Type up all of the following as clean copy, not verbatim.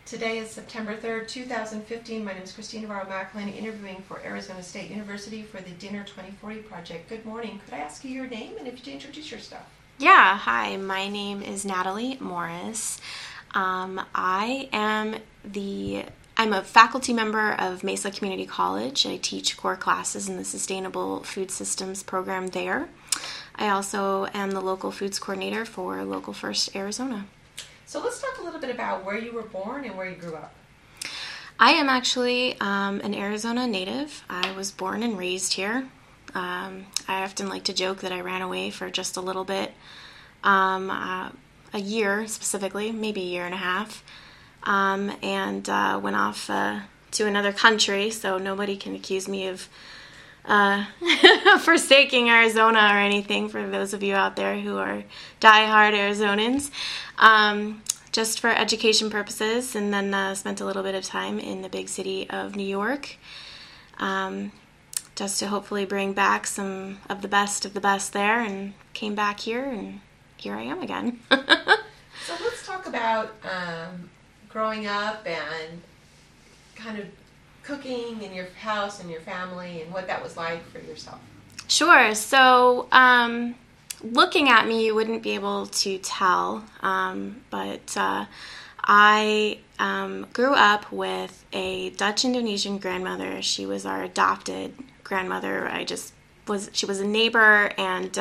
Today is September 3rd, 2015. My name is Christina Navarro-McElhaney, interviewing for Arizona State University for the Dinner 2040 project. Good morning. Could I ask you your name and if you'd introduce yourself? Yeah, hi, my name is Natalie Morris. I'm a faculty member of Mesa Community College. I teach core classes in the Sustainable Food Systems program there. I also am the local foods coordinator for Local First Arizona. So let's talk a little bit about where you were born and where you grew up. I am actually an Arizona native. I was born and raised here. I often like to joke that I ran away for just a little bit, a year specifically, maybe a year and a half, and went off to another country, so nobody can accuse me of forsaking Arizona or anything, for those of you out there who are diehard Arizonans, just for education purposes, and then spent a little bit of time in the big city of New York, just to hopefully bring back some of the best there, and came back here, and here I am again. So let's talk about growing up and kind of cooking in your house and your family and what that was like for yourself. Sure. So looking at me, you wouldn't be able to tell, but I grew up with a Dutch-Indonesian grandmother. She was our adopted grandmother. She was a neighbor, and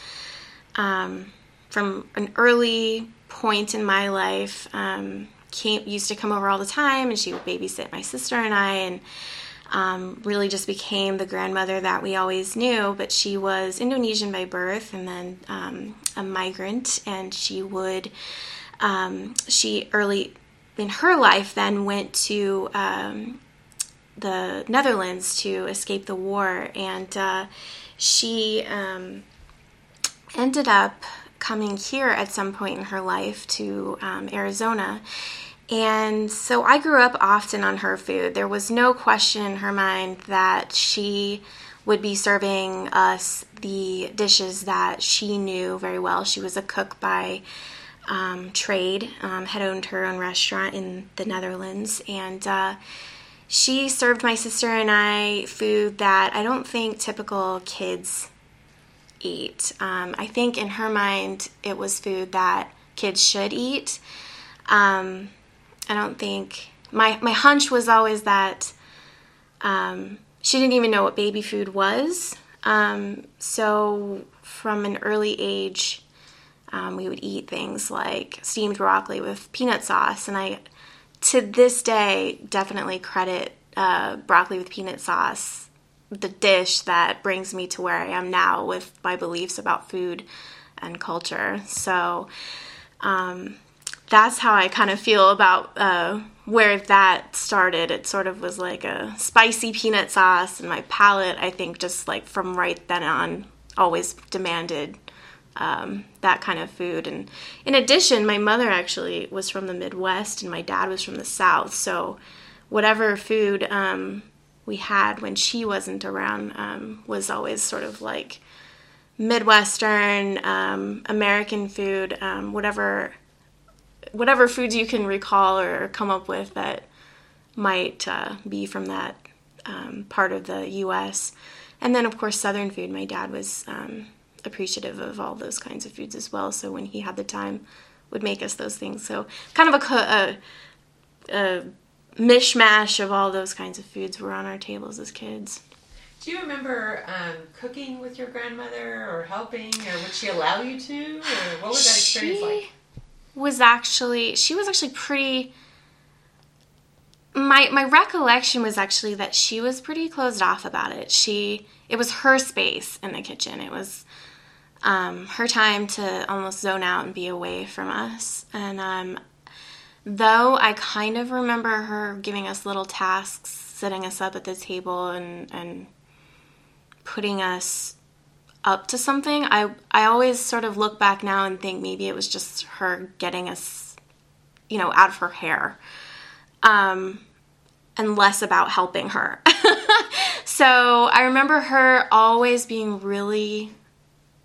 from an early point in my life, used to come over all the time, and she would babysit my sister and I, and really just became the grandmother that we always knew. But she was Indonesian by birth, and then a migrant, and she early in her life then went to the Netherlands to escape the war, and she ended up coming here at some point in her life to Arizona. And so I grew up often on her food. There was no question in her mind that she would be serving us the dishes that she knew very well. She was a cook by trade, had owned her own restaurant in the Netherlands, and she served my sister and I food that I don't think typical kids eat. I think in her mind it was food that kids should eat. I don't think, my hunch was always that she didn't even know what baby food was. So from an early age, we would eat things like steamed broccoli with peanut sauce, and I, to this day, definitely credit broccoli with peanut sauce, the dish that brings me to where I am now with my beliefs about food and culture. So that's how I kind of feel about where that started. It sort of was like a spicy peanut sauce, and my palate, I think, just like from right then on, always demanded that kind of food. And in addition, my mother actually was from the Midwest, and my dad was from the South. So whatever food we had when she wasn't around was always sort of like Midwestern, American food, whatever foods you can recall or come up with that might be from that part of the U.S. And then, of course, Southern food. My dad was appreciative of all those kinds of foods as well, so when he had the time, would make us those things. So kind of a mishmash of all those kinds of foods were on our tables as kids. Do you remember cooking with your grandmother or helping, or would she allow you to, or what was that experience like? She was actually pretty, my recollection was actually that she was pretty closed off about it. It was her space in the kitchen. It was her time to almost zone out and be away from us. And though I kind of remember her giving us little tasks, setting us up at the table and putting us up to something, I always sort of look back now and think maybe it was just her getting us, out of her hair, and less about helping her. So I remember her always being really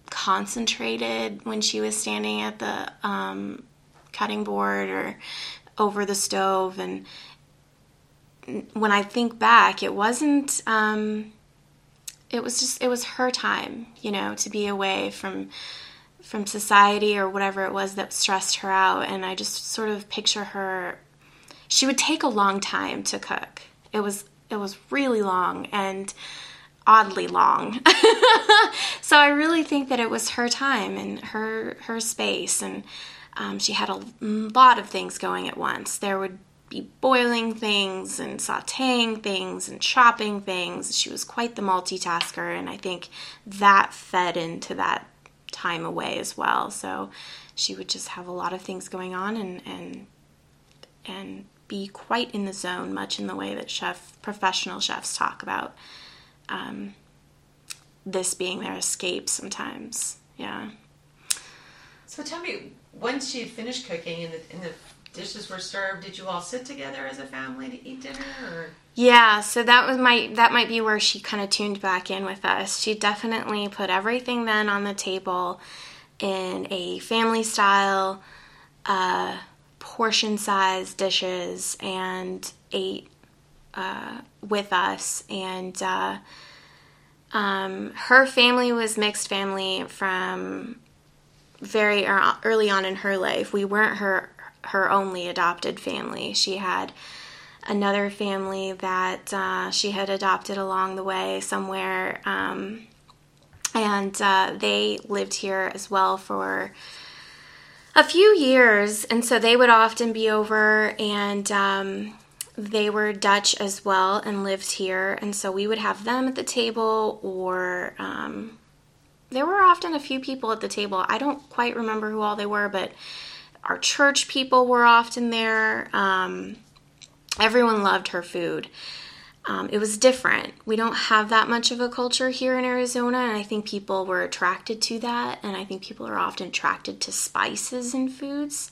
concentrated when she was standing at the cutting board, or over the stove. And when I think back, it wasn't, it was her time, to be away from society or whatever it was that stressed her out. And I just sort of picture her, she would take a long time to cook. It was really long and oddly long. So I really think that it was her time and her space, and she had a lot of things going at once. There would be boiling things and sautéing things and chopping things. She was quite the multitasker, and I think that fed into that time away as well. So she would just have a lot of things going on and be quite in the zone, much in the way that professional chefs talk about this being their escape sometimes. Yeah. So tell me, once she had finished cooking and the dishes were served, did you all sit together as a family to eat dinner? Or? Yeah, so that might be where she kind of tuned back in with us. She definitely put everything then on the table in a family style, portion size dishes, and ate with us. And her family was mixed family from very early on in her life. We weren't her only adopted family. She had another family that she had adopted along the way somewhere, and they lived here as well for a few years, and so they would often be over, and they were Dutch as well and lived here, and so we would have them at the table, or there were often a few people at the table. I don't quite remember who all they were, but our church people were often there. Everyone loved her food. It was different. We don't have that much of a culture here in Arizona, and I think people were attracted to that, and I think people are often attracted to spices in foods.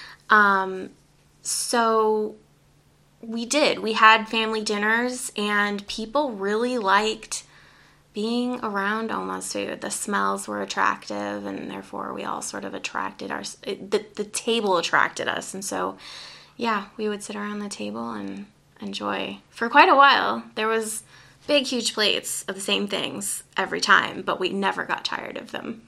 So we did. We had family dinners, and people really liked being around Oma's food. The smells were attractive, and therefore we all sort of attracted the table attracted us. And so, yeah, we would sit around the table and enjoy for quite a while. There was big, huge plates of the same things every time, but we never got tired of them.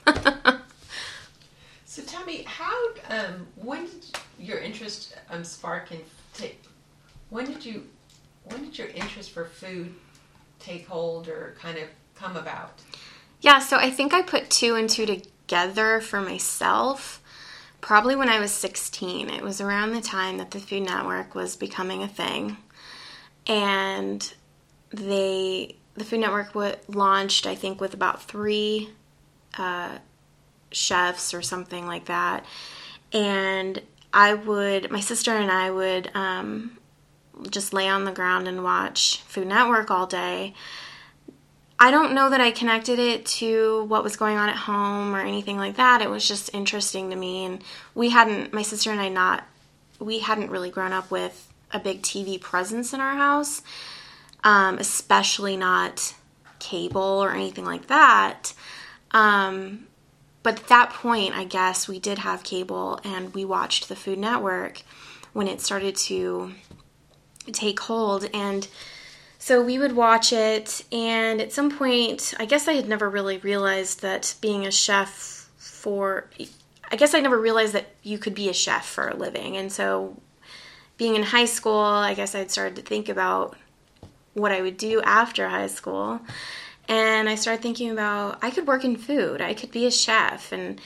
So tell me, when did your interest spark and when did your interest for food take hold or kind of come about? Yeah, so I think I put 2 and 2 together for myself probably when I was 16. It was around the time that the Food Network was becoming a thing. And the Food Network launched, I think, with about 3 chefs or something like that. And my sister and I would just lay on the ground and watch Food Network all day. I don't know that I connected it to what was going on at home or anything like that. It was just interesting to me. And my sister and I we hadn't really grown up with a big TV presence in our house, especially not cable or anything like that. But at that point, I guess, we did have cable, and we watched the Food Network when it started to take hold. And so we would watch it, and at some point, I guess I had never really realized that being a chef I never realized that you could be a chef for a living. And so being in high school, I guess I'd started to think about what I would do after high school. And I started thinking about, I could work in food. I could be a chef. And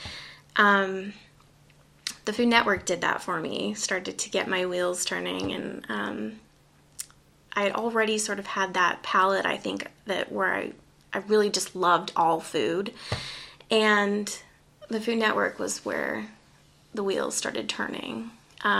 the Food Network did that for me, started to get my wheels turning. And I had already sort of had that palate, I think, where I really just loved all food. And the Food Network was where the wheels started turning.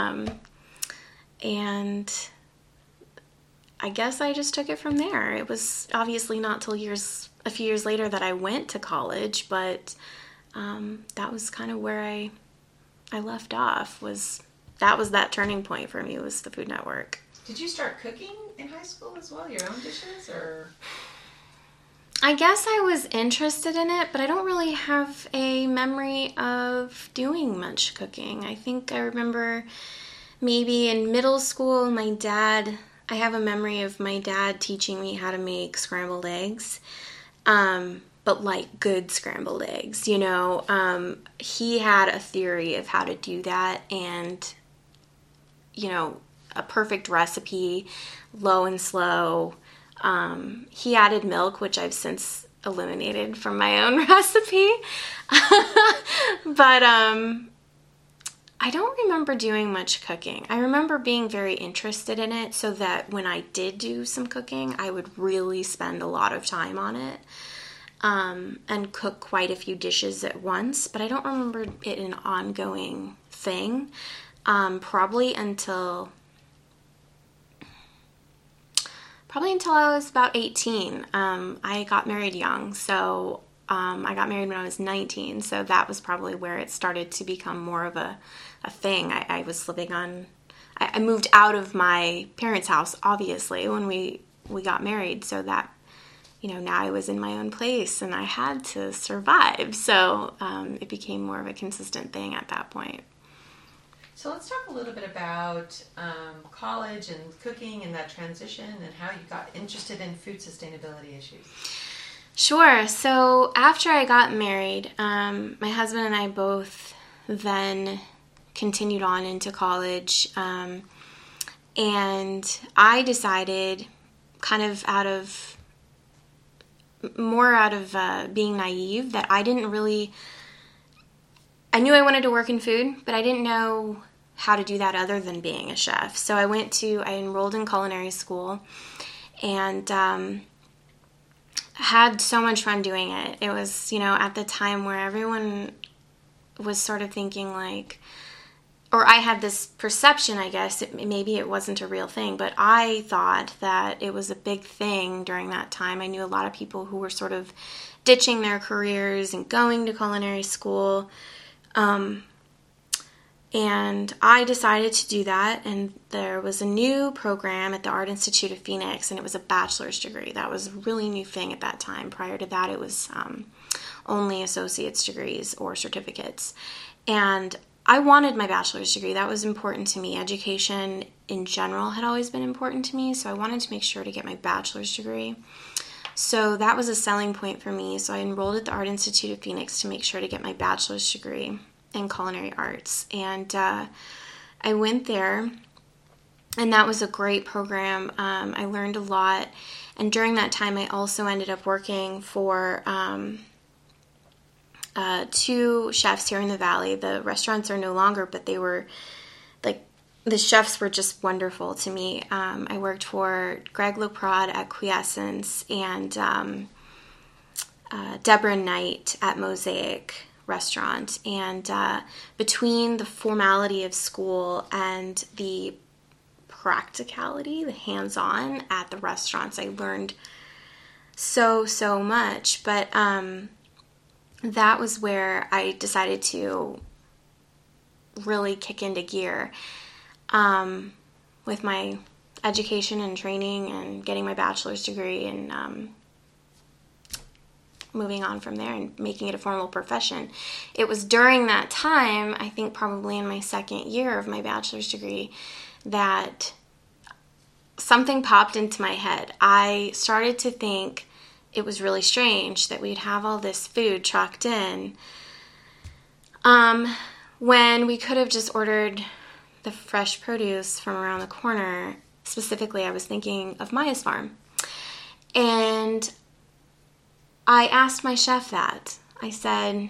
And I guess I just took it from there. It was obviously not till a few years later that I went to college, but that was kind of where I left off. That was that turning point for me, was the Food Network. Did you start cooking in high school as well, your own dishes, or? I guess I was interested in it, but I don't really have a memory of doing much cooking. I think I remember maybe in middle school, I have a memory of my dad teaching me how to make scrambled eggs. But like good scrambled eggs, he had a theory of how to do that, and, a perfect recipe, low and slow. He added milk, which I've since eliminated from my own recipe. But I don't remember doing much cooking. I remember being very interested in it, so that when I did do some cooking, I would really spend a lot of time on it. And cook quite a few dishes at once, but I don't remember it an ongoing thing. Probably until I was about 18. I got married young, so I got married when I was 19, so that was probably where it started to become more of a thing. I was living I moved out of my parents' house, obviously, when we got married, so that, now I was in my own place and I had to survive. So it became more of a consistent thing at that point. So let's talk a little bit about college and cooking and that transition and how you got interested in food sustainability issues. Sure. So after I got married, my husband and I both then continued on into college. And I decided, kind of out of being naive, that I knew I wanted to work in food, but I didn't know how to do that other than being a chef. So I enrolled in culinary school and had so much fun doing it. It was, at the time where everyone was sort of thinking like, or I had this perception, I guess, maybe it wasn't a real thing, but I thought that it was a big thing during that time. I knew a lot of people who were sort of ditching their careers and going to culinary school. And I decided to do that, and there was a new program at the Art Institute of Phoenix, and it was a bachelor's degree. That was a really new thing at that time. Prior to that, it was only associate's degrees or certificates. And I wanted my bachelor's degree. That was important to me. Education in general had always been important to me, so I wanted to make sure to get my bachelor's degree. So that was a selling point for me. So I enrolled at the Art Institute of Phoenix to make sure to get my bachelor's degree in culinary arts. And I went there, and that was a great program. I learned a lot. And during that time, I also ended up working for two chefs here in the Valley. The restaurants are no longer, but they were, the chefs were just wonderful to me. I worked for Greg LaPrade at Quiescence and Deborah Knight at Mosaic Restaurant. And between the formality of school and the practicality, the hands-on at the restaurants, I learned so much. But that was where I decided to really kick into gear with my education and training and getting my bachelor's degree and moving on from there and making it a formal profession. It was during that time, I think probably in my second year of my bachelor's degree, that something popped into my head. I started to think it was really strange that we'd have all this food trucked in when we could have just ordered the fresh produce from around the corner. Specifically, I was thinking of Maya's Farm. And I asked my chef that. I said,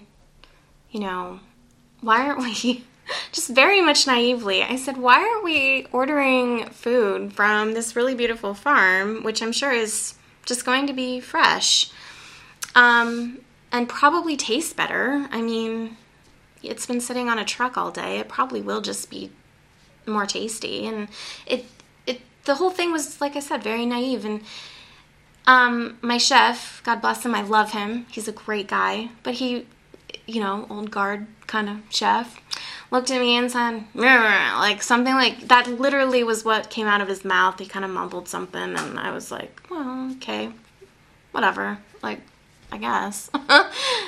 why aren't we, just very much naively, I said, why aren't we ordering food from this really beautiful farm, which I'm sure is just going to be fresh, and probably taste better. I mean, it's been sitting on a truck all day. It probably will just be more tasty. And the whole thing was, like I said, very naive. And my chef, God bless him, I love him. He's a great guy. But he, old guard kind of chef, looked at me and said, like something like that. Literally was what came out of his mouth. He kind of mumbled something, and I was like, well, okay, whatever, like, I guess.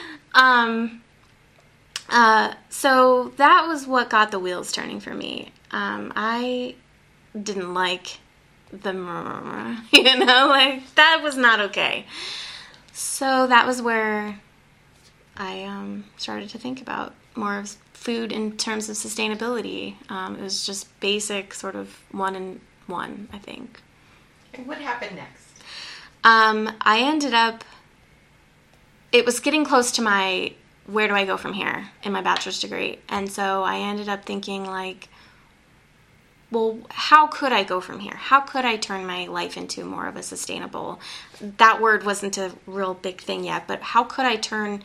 So that was what got the wheels turning for me. I didn't like the like that was not okay. So that was where I started to think about more of food in terms of sustainability. It was just basic sort of 1 and 1, I think. And what happened next? I ended up, it was getting close to my, where do I go from here in my bachelor's degree? And so I ended up thinking like, well, how could I go from here? How could I turn my life into more of a sustainable, that word wasn't a real big thing yet, but how could I turn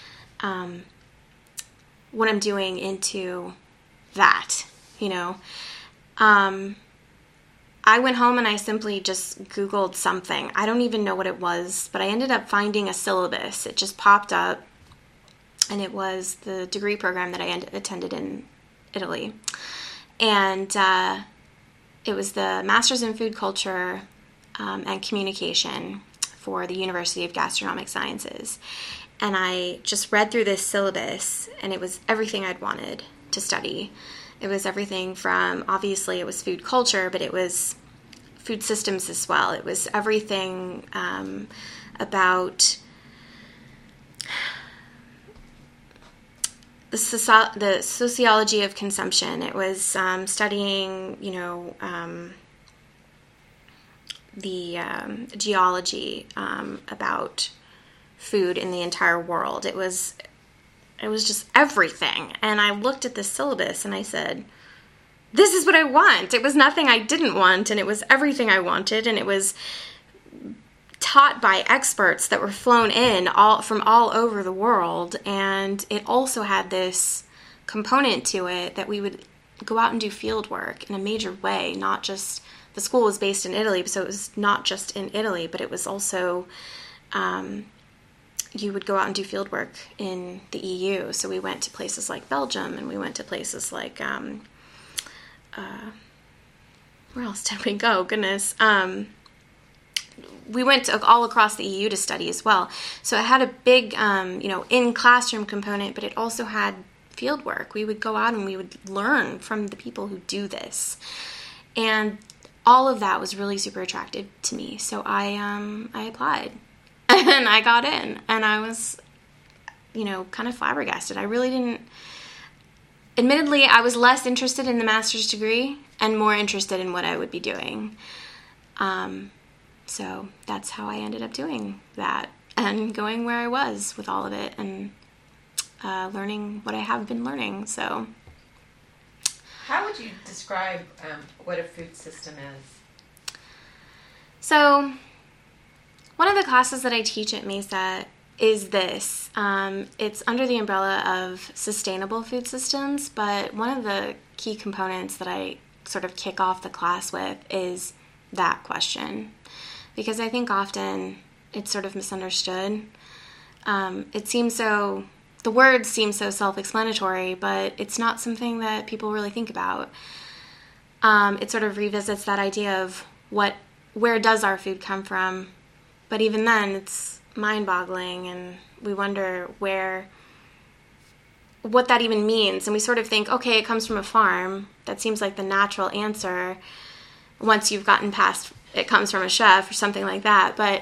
what I'm doing into that, I went home and I simply just Googled something. I don't even know what it was, but I ended up finding a syllabus. It just popped up, and it was the degree program that I attended in Italy. And it was the Master's in Food Culture and Communication for the University of Gastronomic Sciences. And I just read through this syllabus, and it was everything I'd wanted to study. It was everything from, obviously it was food culture, but it was food systems as well. It was everything about the sociology of consumption. It was studying, the geology about food in the entire world. It was just everything. And I looked at the syllabus and I said, this is what I want. It was nothing I didn't want, and it was everything I wanted, and it was taught by experts that were flown in from all over the world. And it also had this component to it that we would go out and do field work in a major way. Not just, the school was based in Italy, so it was not just in Italy, but it was also you would go out and do field work in the EU. So we went to places like Belgium, and we went to places like, where else did we go? Goodness. We went all across the EU to study as well. So it had a big, in-classroom component, but it also had field work. We would go out and we would learn from the people who do this. And all of that was really super attractive to me. So I applied. And I got in, and I was, kind of flabbergasted. I really didn't, admittedly, I was less interested in the master's degree and more interested in what I would be doing. So that's how I ended up doing that and going where I was with all of it and learning what I have been learning. So, how would you describe what a food system is? So, one of the classes that I teach at Mesa is this. It's under the umbrella of sustainable food systems, but one of the key components that I sort of kick off the class with is that question. Because I think often it's sort of misunderstood. The words seem so self-explanatory, but it's not something that people really think about. It sort of revisits that idea of where does our food come from? But even then, it's mind-boggling, and we wonder what that even means. And we sort of think, okay, it comes from a farm. That seems like the natural answer once you've gotten past it comes from a chef or something like that. But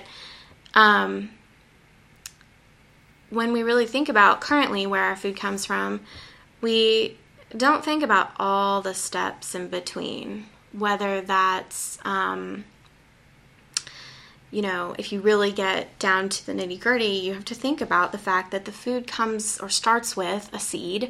when we really think about currently where our food comes from, we don't think about all the steps in between, whether that's if you really get down to the nitty-gritty, you have to think about the fact that the food comes or starts with a seed.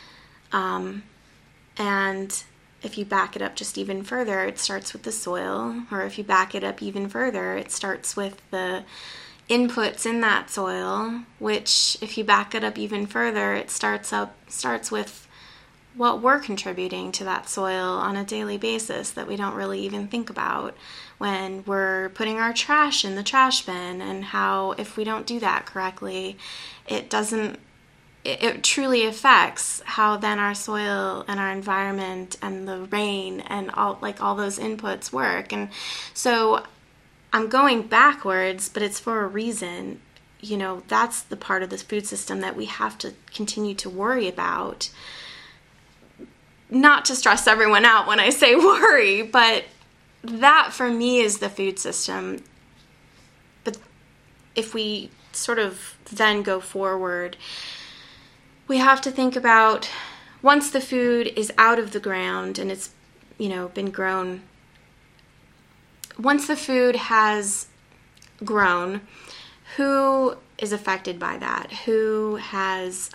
And if you back it up just even further, it starts with the soil. Or if you back it up even further, it starts with the inputs in that soil, which if you back it up even further, it starts with what we're contributing to that soil on a daily basis that we don't really even think about when we're putting our trash in the trash bin, and how if we don't do that correctly, it truly affects how then our soil and our environment and the rain and all those inputs work. And so I'm going backwards, but it's for a reason. That's the part of this food system that we have to continue to worry about. not to stress everyone out when I say worry, but that for me is the food system. But if we sort of then go forward, we have to think about once the food is out of the ground and it's, been grown, once the food has grown, who is affected by that? Who has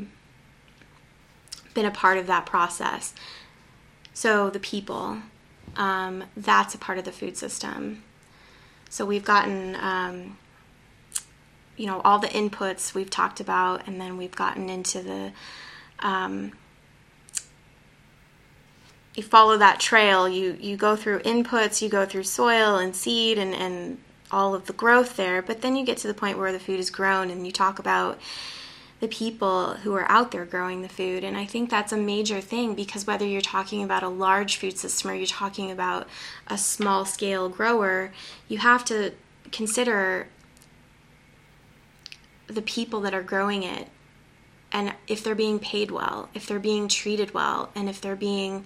been a part of that process? So the people, that's a part of the food system. So we've gotten, all the inputs we've talked about, and then we've gotten into the, you follow that trail, you go through inputs, you go through soil and seed and all of the growth there, but then you get to the point where the food is grown and you talk about the people who are out there growing the food. And I think that's a major thing, because whether you're talking about a large food system or you're talking about a small scale grower, you have to consider the people that are growing it, and if they're being paid well, if they're being treated well, and if they're being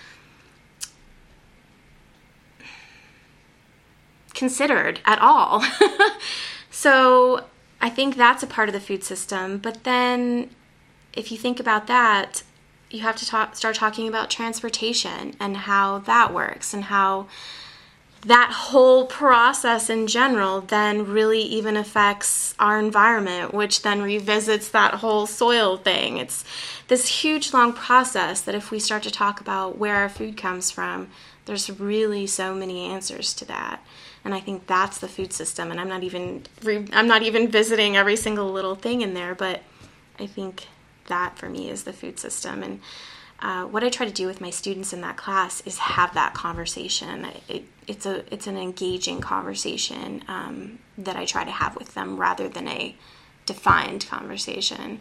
considered at all. So I think that's a part of the food system. But then if you think about that, you have to start talking about transportation and how that works, and how that whole process in general then really even affects our environment, which then revisits that whole soil thing. It's this huge, long process that if we start to talk about where our food comes from, there's really so many answers to that. And I think that's the food system. And I'm not even visiting every single little thing in there, but I think that for me is the food system. And what I try to do with my students in that class is have that conversation. It's an engaging conversation that I try to have with them, rather than a defined conversation,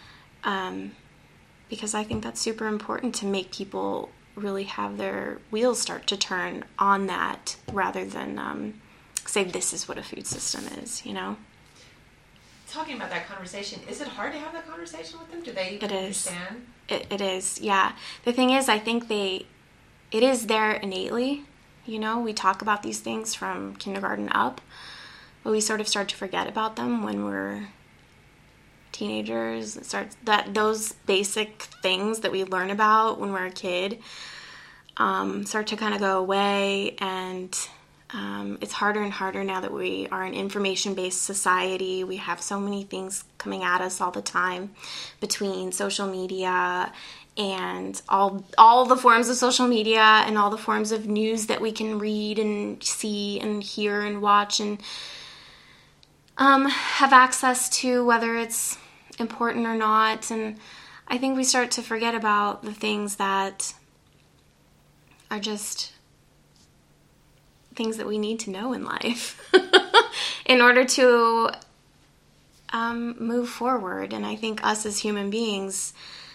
because I think that's super important to make people really have their wheels start to turn on that, rather than say this is what a food system is. Talking about that conversation, is it hard to have that conversation with them? Do they understand? It is, yeah. The thing is, I think it is there innately. We talk about these things from kindergarten up, but we sort of start to forget about them when we're teenagers. Those basic things that we learn about when we're a kid start to kind of go away, and it's harder and harder now that we are an information-based society. We have so many things coming at us all the time, between social media and all the forms of social media and all the forms of news that we can read and see and hear and watch and have access to, whether it's important or not. And I think we start to forget about the things that are just things that we need to know in life in order to move forward. And I think us as human beings,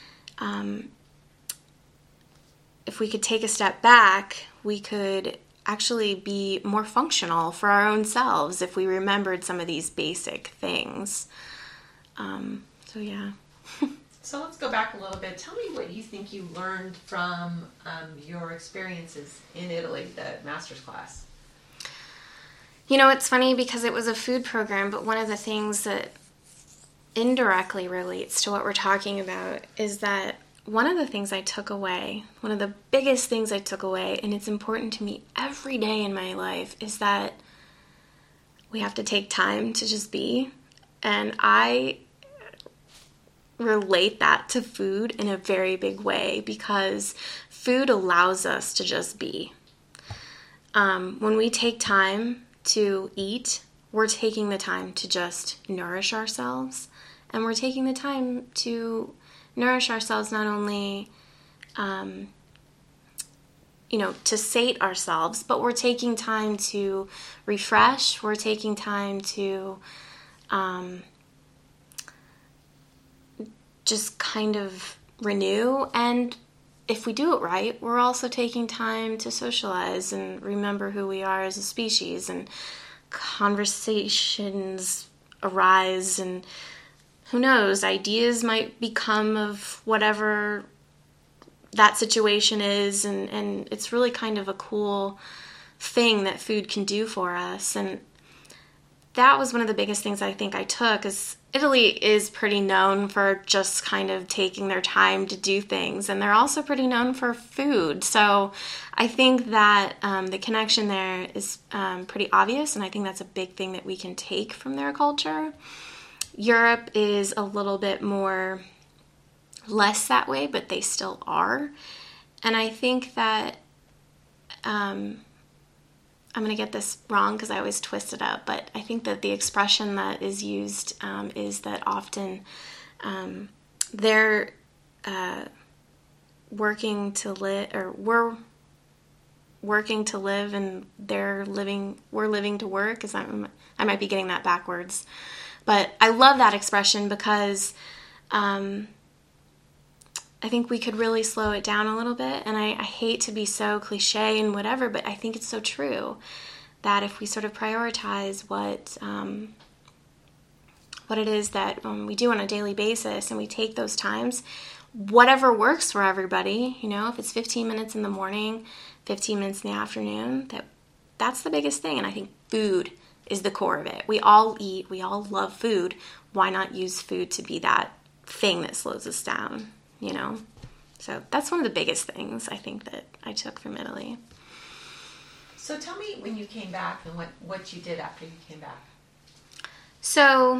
if we could take a step back, we could actually be more functional for our own selves if we remembered some of these basic things. So yeah. So let's go back a little bit. Tell me what you think you learned from your experiences in Italy, the master's class. It's funny because it was a food program, but one of the things that indirectly relates to what we're talking about is that one of the things I took away, one of the biggest things I took away, and it's important to me every day in my life, is that we have to take time to just be. And I relate that to food in a very big way, because food allows us to just be. When we take time to eat, we're taking the time to just nourish ourselves, and we're taking the time to nourish ourselves not only, to sate ourselves, but we're taking time to refresh, we're taking time to just kind of renew, and if we do it right, we're also taking time to socialize and remember who we are as a species, and conversations arise, and who knows, ideas might become of whatever that situation is, and it's really kind of a cool thing that food can do for us. And that was one of the biggest things I think I took, is Italy is pretty known for just kind of taking their time to do things, and they're also pretty known for food. So I think that the connection there is pretty obvious, and I think that's a big thing that we can take from their culture. Europe is a little bit more less that way, but they still are. And I think that I'm going to get this wrong because I always twist it up, but I think that the expression that is used is that often they're working to live, or we're working to live, and we're living to work. I might be getting that backwards, but I love that expression because I think we could really slow it down a little bit, and I hate to be so cliche and whatever, but I think it's so true that if we sort of prioritize what it is that we do on a daily basis, and we take those times, whatever works for everybody, if it's 15 minutes in the morning, 15 minutes in the afternoon, that's the biggest thing. And I think food is the core of it. We all eat, we all love food. Why not use food to be that thing that slows us down? So that's one of the biggest things I think that I took from Italy. So tell me when you came back and what you did after you came back. So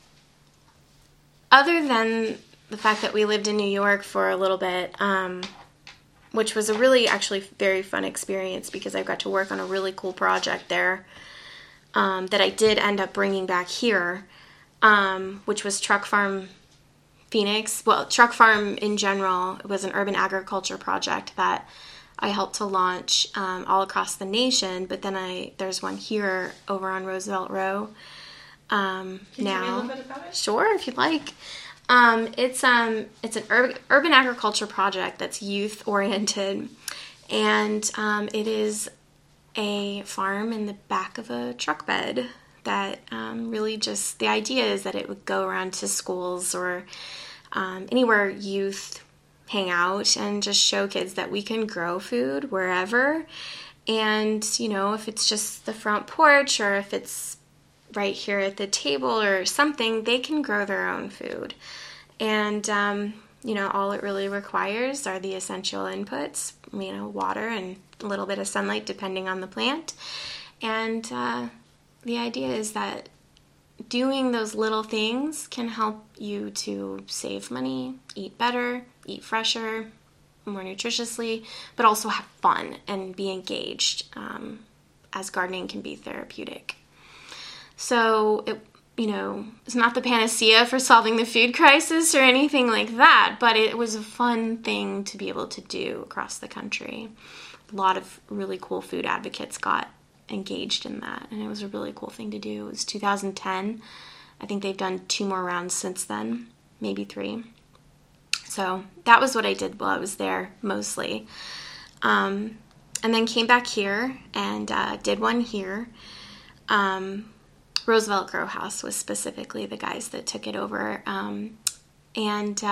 other than the fact that we lived in New York for a little bit, which was a really actually very fun experience because I got to work on a really cool project there that I did end up bringing back here, which was Truck Farm Phoenix. Well, Truck Farm in general, it was an urban agriculture project that I helped to launch all across the nation, but then there's one here over on Roosevelt Row. Can you tell me a little bit about it? Sure, if you'd like. It's an urban agriculture project that's youth oriented, and it is a farm in the back of a truck bed that really just, the idea is that it would go around to schools or anywhere youth hang out and just show kids that we can grow food wherever. And, if it's just the front porch or if it's right here at the table or something, they can grow their own food. And, all it really requires are the essential inputs, water and a little bit of sunlight depending on the plant. And the idea is that doing those little things can help you to save money, eat better, eat fresher, more nutritiously, but also have fun and be engaged, as gardening can be therapeutic. So it's not the panacea for solving the food crisis or anything like that, but it was a fun thing to be able to do across the country. A lot of really cool food advocates got engaged in that, and it was a really cool thing to do. It was 2010. I think they've done 2 more rounds since then, maybe 3. So that was what I did while I was there mostly. And then came back here and did one here. Roosevelt Grow House was specifically the guys that took it over. And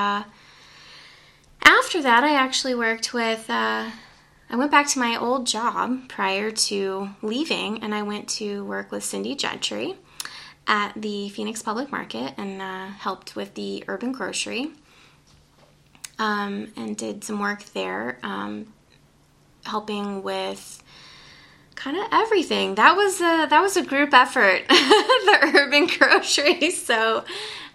after that, I actually worked with, I went back to my old job prior to leaving, and I went to work with Cindy Gentry at the Phoenix Public Market and helped with the urban grocery, and did some work there, helping with kind of everything. That was a group effort, the urban grocery. So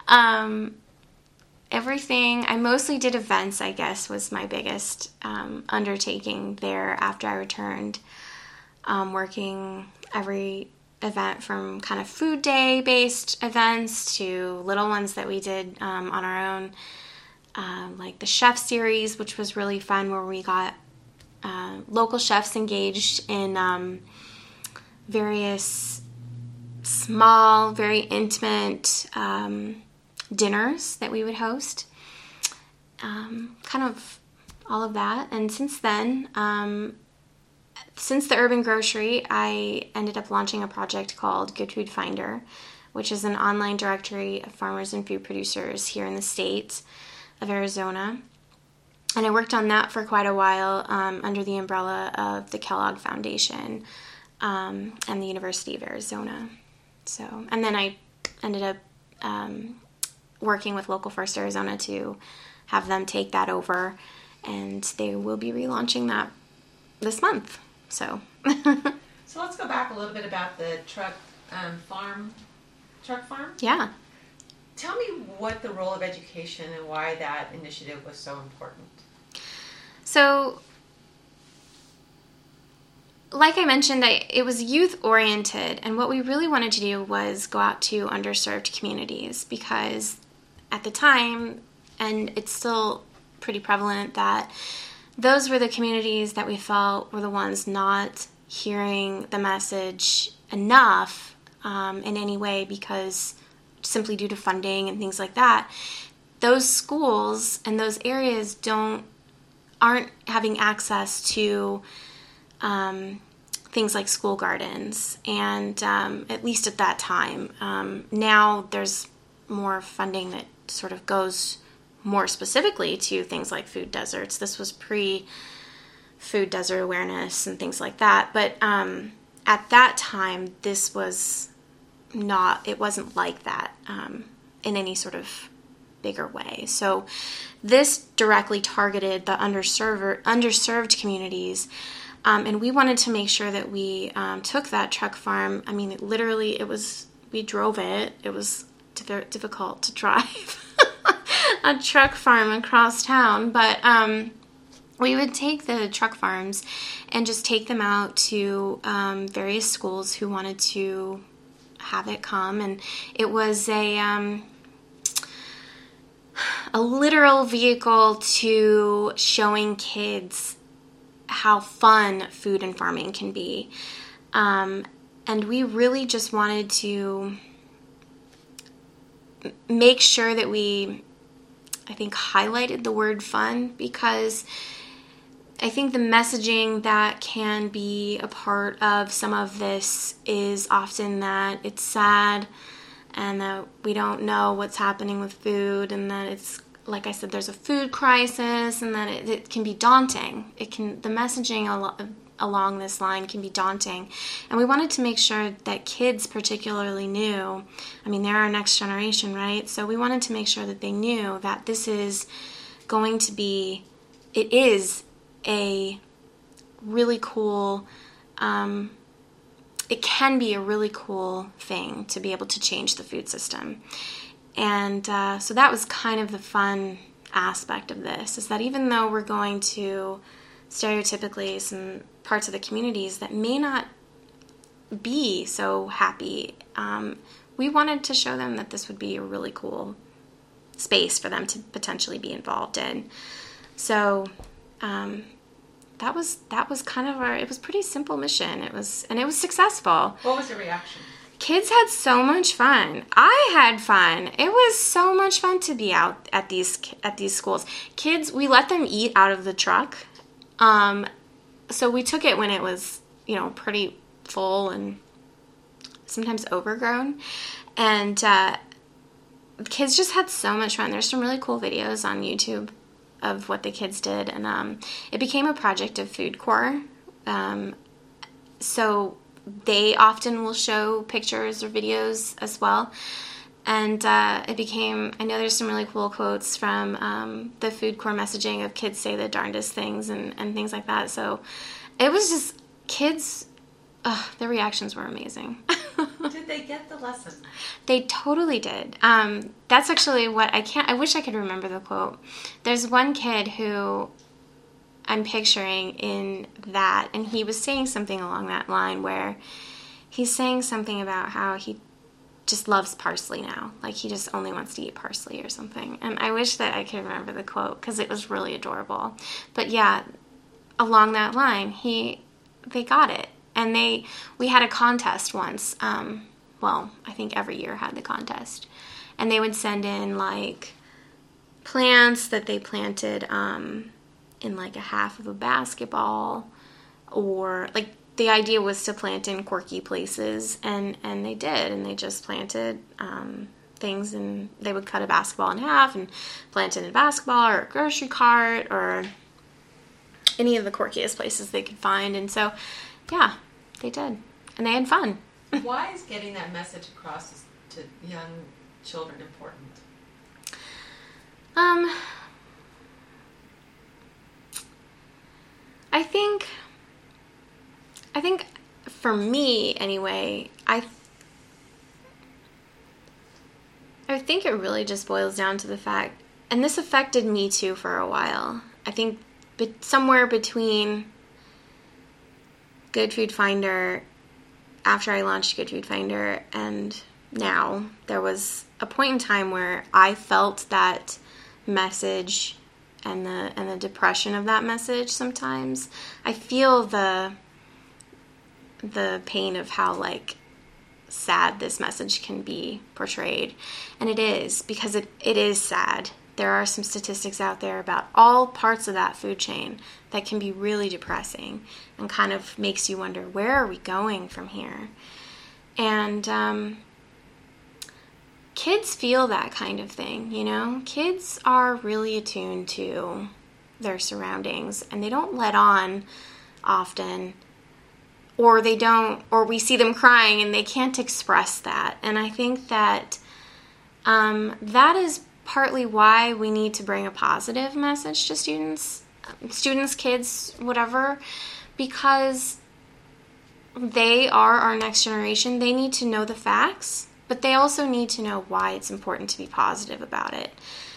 everything, I mostly did events, I guess, was my biggest undertaking there after I returned, working every event from kind of food day based events to little ones that we did on our own, like the chef series, which was really fun, where we got local chefs engaged in various small, very intimate dinners that we would host, kind of all of that. And since then, since the urban grocery, I ended up launching a project called Good Food Finder, which is an online directory of farmers and food producers here in the state of Arizona. And I worked on that for quite a while under the umbrella of the Kellogg Foundation and the University of Arizona. So, and then I ended up working with Local First Arizona to have them take that over, and they will be relaunching that this month. So, so let's go back a little bit about the truck farm. Yeah. Tell me what the role of education and why that initiative was so important. So, like I mentioned, it was youth-oriented, and what we really wanted to do was go out to underserved communities, because at the time, and it's still pretty prevalent, that those were the communities that we felt were the ones not hearing the message enough in any way, because simply due to funding and things like that, those schools and those areas aren't having access to things like school gardens, and at least at that time. Now there's more funding that sort of goes more specifically to things like food deserts. This was pre-food desert awareness and things like that, but at that time this was it wasn't like that in any sort of bigger way. So this directly targeted the underserved communities, and we wanted to make sure that we took that truck farm. I mean, we drove it. It was difficult to drive a truck farm across town, but we would take the truck farms and just take them out to various schools who wanted to have it come, and it was a literal vehicle to showing kids how fun food and farming can be. And we really just wanted to make sure that we, I think, highlighted the word fun, because I think the messaging that can be a part of some of this is often that it's sad and that we don't know what's happening with food, and that it's, like I said, there's a food crisis, and that it can be daunting. The messaging along this line can be daunting. And we wanted to make sure that kids particularly knew, I mean, they're our next generation, right? So we wanted to make sure that they knew that this is going to be, it is a really cool, it can be a really cool thing to be able to change the food system. And so that was kind of the fun aspect of this, is that even though we're going to stereotypically some parts of the communities that may not be so happy, we wanted to show them that this would be a really cool space for them to potentially be involved in. So that was kind of it was a pretty simple mission. It was successful. What was the reaction? Kids had so much fun. I had fun. It was so much fun to be out at these schools. Kids, we let them eat out of the truck. So we took it when it was, pretty full and sometimes overgrown. And kids just had so much fun. There's some really cool videos on YouTube of what the kids did. And it became a project of Food Corps. So they often will show pictures or videos as well. And it became, I know there's some really cool quotes from the Food Corps messaging of kids say the darndest things and things like that. So it was just, kids, their reactions were amazing. Did they get the lesson? They totally did. That's actually what I wish I could remember the quote. There's one kid who I'm picturing in that, and he was saying something along that line where he's saying something about how he just loves parsley now. Like, he just only wants to eat parsley or something. And I wish that I could remember the quote, because it was really adorable. But yeah, along that line, they got it. And we had a contest once. Well, I think every year had the contest. And they would send in, like, plants that they planted in, like, a half of a basketball, or, like, the idea was to plant in quirky places, and they did, and they just planted things, and they would cut a basketball in half and plant it in a basketball or a grocery cart or any of the quirkiest places they could find. And so, yeah, they did. And they had fun. Why is getting that message across to young children important? I think for me anyway, I think it really just boils down to the fact, and this affected me too for a while. I think somewhere between Good Food Finder, after I launched Good Food Finder, and now, there was a point in time where I felt that message and the depression of that message sometimes. I feel the pain of how, like, sad this message can be portrayed. And it is, because it is sad. There are some statistics out there about all parts of that food chain that can be really depressing and kind of makes you wonder, where are we going from here? And kids feel that kind of thing, you know? Kids are really attuned to their surroundings, and they don't let on often, or we see them crying and they can't express that. And I think that that is partly why we need to bring a positive message to students, kids, whatever, because they are our next generation. They need to know the facts, but they also need to know why it's important to be positive about it.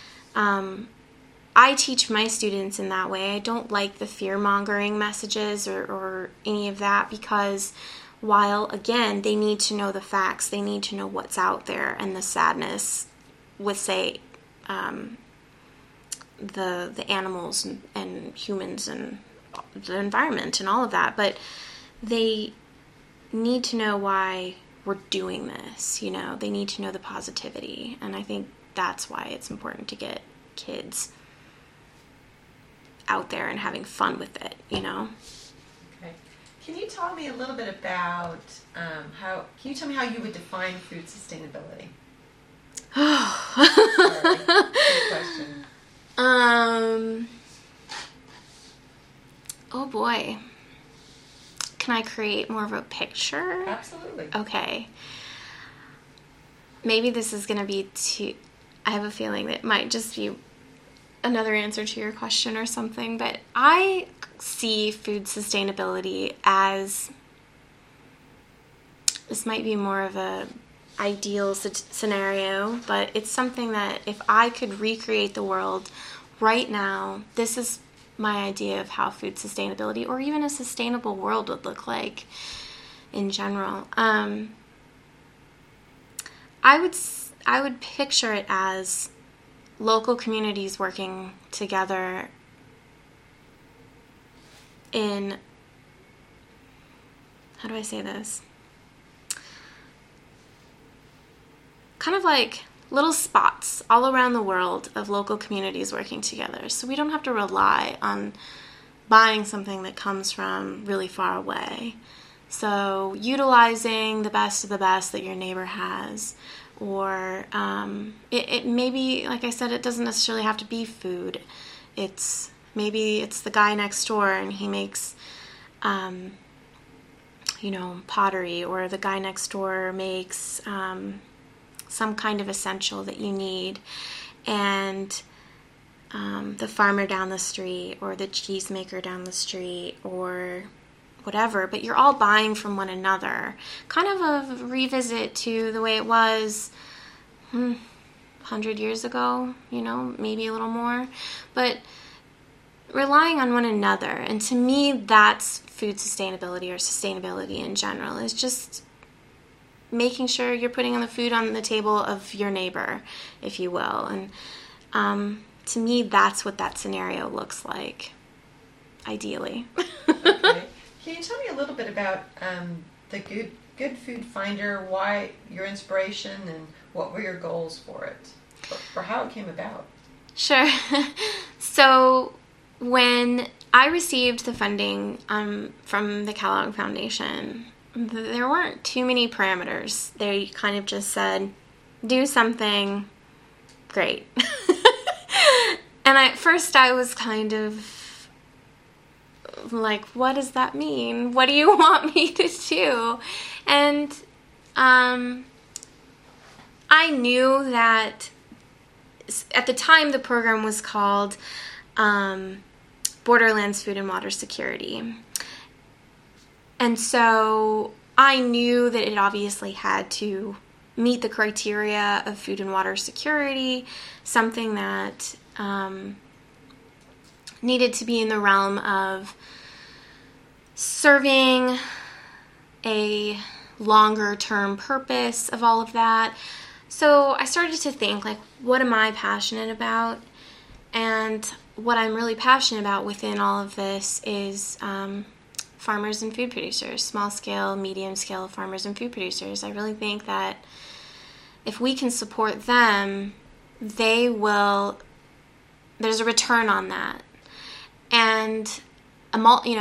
I teach my students in that way. I don't like the fear-mongering messages or any of that, because while, again, they need to know the facts, they need to know what's out there and the sadness with, say, the animals and humans and the environment and all of that, but they need to know why we're doing this, you know. They need to know the positivity, and I think that's why it's important to get kids out there and having fun with it, you know. Okay. Can you tell me a little bit about can you tell me how you would define food sustainability? Sorry, good question. Oh boy. Can I create more of a picture? Absolutely. Okay. Maybe this is going to be I have a feeling that it might just be another answer to your question or something, but I see food sustainability as, this might be more of a ideal scenario, but it's something that if I could recreate the world right now, this is my idea of how food sustainability, or even a sustainable world, would look like in general. I would picture it as local communities working together in, how do I say this? Kind of like little spots all around the world of local communities working together. So we don't have to rely on buying something that comes from really far away. So utilizing the best of the best that your neighbor has, or it maybe, like I said, it doesn't necessarily have to be food. Maybe it's the guy next door and he makes, pottery, or the guy next door makes some kind of essential that you need, and the farmer down the street, or the cheesemaker down the street, or whatever, but you're all buying from one another. Kind of a revisit to the way it was 100 years ago, maybe a little more, but relying on one another. And to me, that's food sustainability, or sustainability in general, is just making sure you're putting on the food on the table of your neighbor, if you will. And to me, that's what that scenario looks like, ideally. Okay. Can you tell me a little bit about the Good Food Finder, why your inspiration, and what were your goals for it, or how it came about? Sure. So when I received the funding from the Kellogg Foundation, there weren't too many parameters. They kind of just said, do something great. And at first I was kind of like, what does that mean? What do you want me to do? And I knew that at the time the program was called Borderlands Food and Water Security. And so I knew that it obviously had to meet the criteria of food and water security, something that needed to be in the realm of serving a longer term purpose of all of that. So I started to think, like, what am I passionate about? And what I'm really passionate about within all of this is farmers and food producers, small scale, medium scale farmers and food producers. I really think that if we can support them, there's a return on that. And a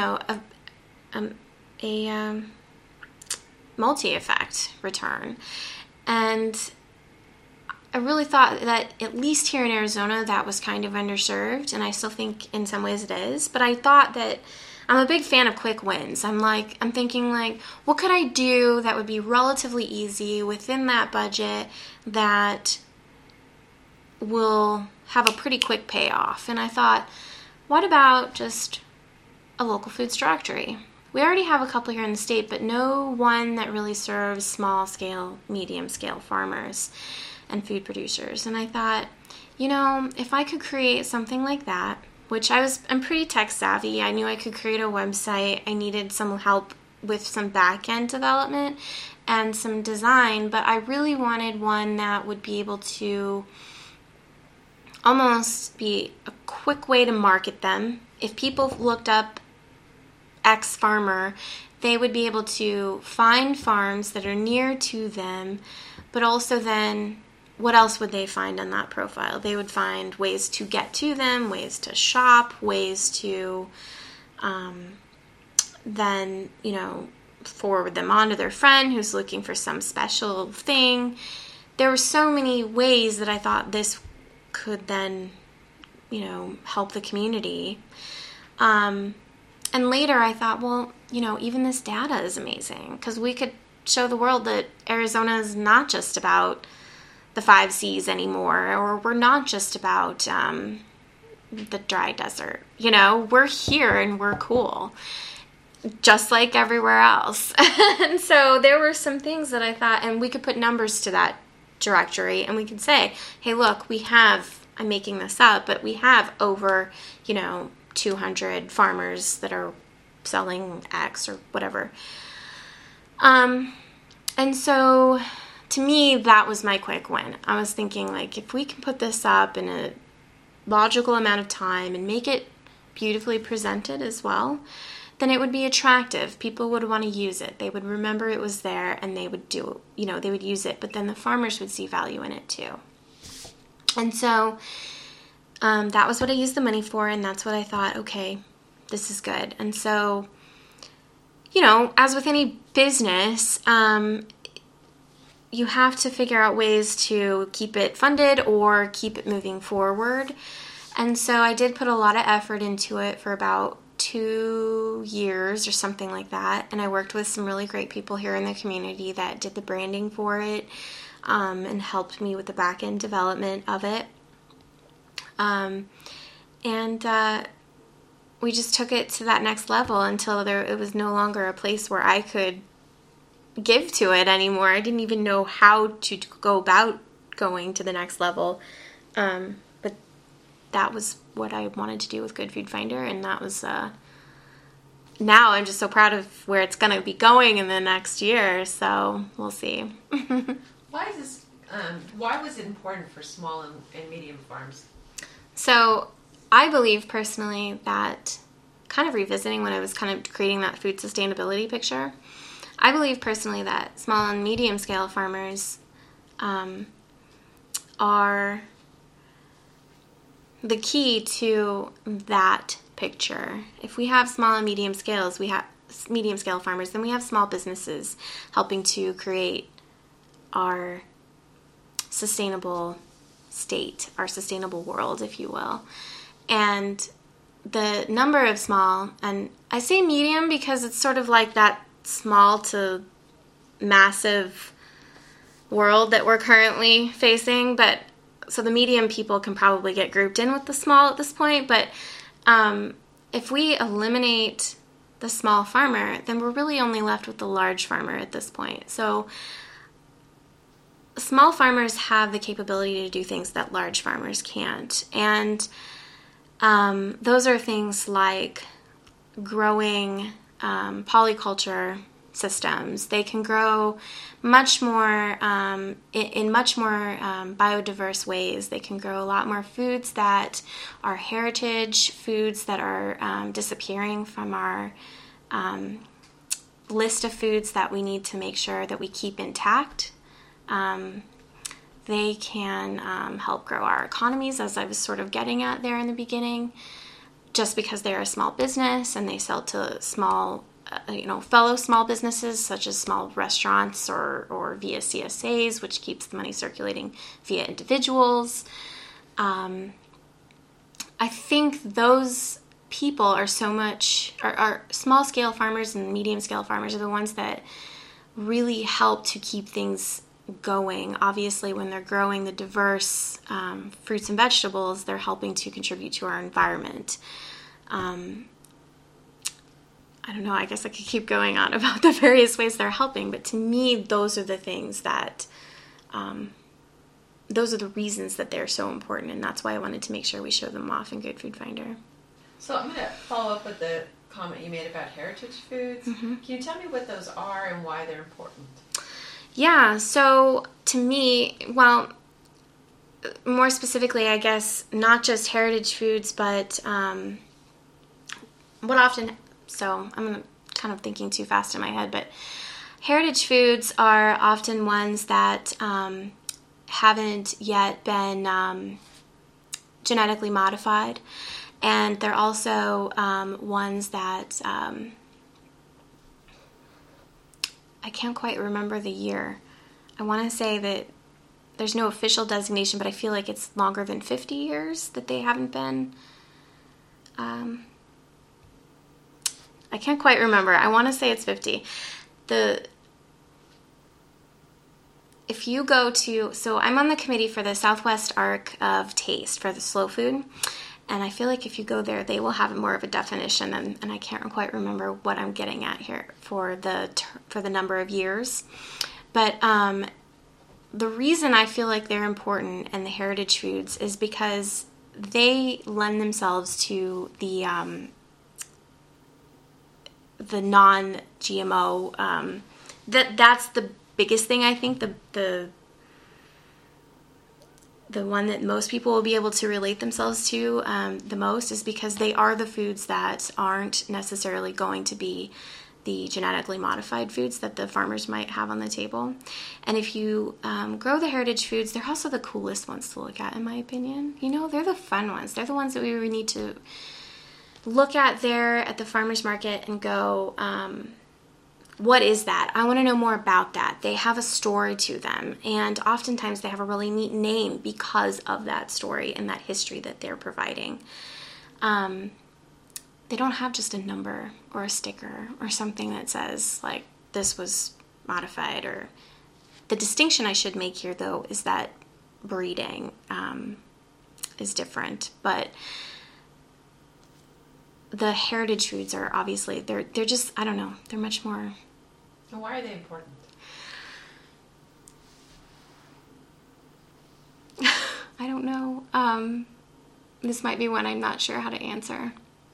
multi-effect return. And I really thought that at least here in Arizona that was kind of underserved, and I still think in some ways it is, but I thought that I'm a big fan of quick wins. I'm thinking like, what could I do that would be relatively easy within that budget that will have a pretty quick payoff? And I thought, what about just a local foods directory? We already have a couple here in the state, but no one that really serves small scale, medium scale farmers and food producers. And I thought, if I could create something like that, which I'm pretty tech savvy. I knew I could create a website. I needed some help with some back-end development and some design, but I really wanted one that would be able to almost be a quick way to market them. If people looked up X farmer, they would be able to find farms that are near to them, but also then what else would they find on that profile? They would find ways to get to them, ways to shop, ways to then, forward them on to their friend who's looking for some special thing. There were so many ways that I thought this could then, help the community. And later I thought, well, even this data is amazing because we could show the world that Arizona is not just about the 5 C's anymore, or we're not just about the dry desert. We're here and we're cool, just like everywhere else. And so there were some things that I thought, and we could put numbers to that directory, and we could say, hey, look, I'm making this up, but we have over, 200 farmers that are selling X or whatever. And so to me, that was my quick win. I was thinking, like, if we can put this up in a logical amount of time and make it beautifully presented as well, then it would be attractive. People would want to use it. They would remember it was there and they would they would use it, but then the farmers would see value in it too. And so that was what I used the money for, and that's what I thought, okay, this is good. And so, as with any business, you have to figure out ways to keep it funded or keep it moving forward. And so I did put a lot of effort into it for about 2 years or something like that. And I worked with some really great people here in the community that did the branding for it and helped me with the back end development of it. We just took it to that next level until it was no longer a place where I could give to it anymore. I didn't even know how to go about going to the next level. But that was what I wanted to do with Good Food Finder, and that was now I'm just so proud of where it's going to be going in the next year, so we'll see. Why was it important for small and medium farms? So I believe personally that, kind of revisiting when I was kind of creating that food sustainability picture, I believe personally that small and medium scale farmers are the key to that picture. If we have small and medium scale farmers, then we have small businesses helping to create our sustainable state, our sustainable world, if you will. And the number of small, and I say medium because it's sort of like that small to massive world that we're currently facing, but so the medium people can probably get grouped in with the small at this point, but if we eliminate the small farmer, then we're really only left with the large farmer at this point. So small farmers have the capability to do things that large farmers can't, and those are things like growing polyculture systems. They can grow much more in much more biodiverse ways. They can grow a lot more foods that are heritage, foods that are disappearing from our list of foods that we need to make sure that we keep intact. They can help grow our economies, as I was sort of getting at there in the beginning, just because they're a small business and they sell to small fellow small businesses such as small restaurants or via CSAs, which keeps the money circulating via individuals. I think those people are are small scale farmers and medium scale farmers are the ones that really help to keep things going. Obviously, when they're growing the diverse fruits and vegetables, they're helping to contribute to our environment. I don't know, I guess I could keep going on about the various ways they're helping, but to me, those are the things that, those are the reasons that they're so important, and that's why I wanted to make sure we show them off in Good Food Finder. So I'm going to follow up with the comment you made about heritage foods. Mm-hmm. Can you tell me what those are and why they're important? Yeah, so to me, well, more specifically, I guess, not just heritage foods, but so I'm kind of thinking too fast in my head, but heritage foods are often ones that haven't yet been genetically modified, and they're also ones that I can't quite remember the year. I want to say that there's no official designation, but I feel like it's longer than 50 years that they haven't been. I can't quite remember. I want to say it's 50. If you go to, so I'm on the committee for the Southwest Arc of Taste for the slow food, and I feel like if you go there, they will have more of a definition, and I can't quite remember what I'm getting at here for the number of years. But the reason I feel like they're important and the heritage foods is because they lend themselves to the non-GMO. That's the biggest thing, I think, the one that most people will be able to relate themselves to the most is because they are the foods that aren't necessarily going to be the genetically modified foods that the farmers might have on the table. And if you grow the heritage foods, they're also the coolest ones to look at, in my opinion. You know, they're the fun ones. They're the ones that we really need to look at there at the farmer's market and go, what is that? I want to know more about that. They have a story to them, and oftentimes they have a really neat name because of that story and that history that they're providing. They don't have just a number or a sticker or something that says, like, this was modified. Or the distinction I should make here, though, is that breeding is different, but the heritage foods are obviously, they're just, I don't know, they're much more. And why are they important? I don't know. This might be one I'm not sure how to answer.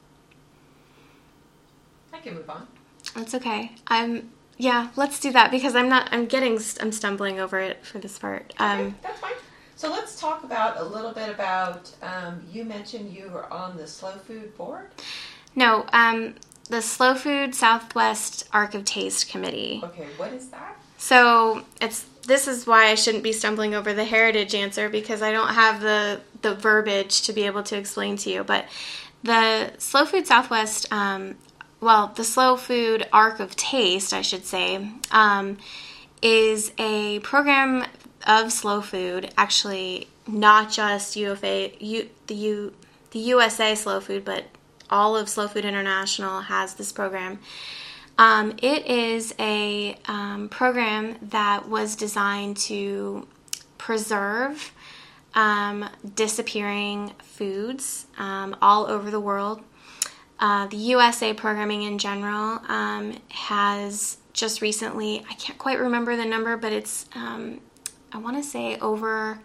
I can move on. That's okay. Yeah, let's do that because I'm stumbling over it for this part. Okay, that's fine. So let's talk a little bit about, you mentioned you were on the Slow Food Board? No, the Slow Food Southwest Arc of Taste Committee. Okay, what is that? So this is why I shouldn't be stumbling over the heritage answer, because I don't have the verbiage to be able to explain to you. But the Slow Food Southwest, the Slow Food Arc of Taste, I should say, is a program of slow food, actually not just the USA Slow Food, but all of Slow Food International has this program. It is a program that was designed to preserve disappearing foods all over the world. The USA programming in general has just recently, I can't quite remember the number, but it's, I want to say over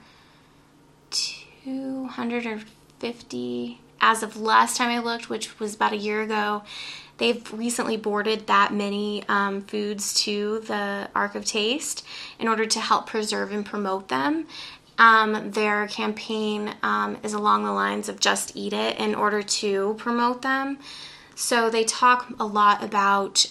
250 as of last time I looked, which was about a year ago. They've recently boarded that many foods to the Ark of Taste in order to help preserve and promote them. Their campaign is along the lines of Just Eat It in order to promote them. So they talk a lot about,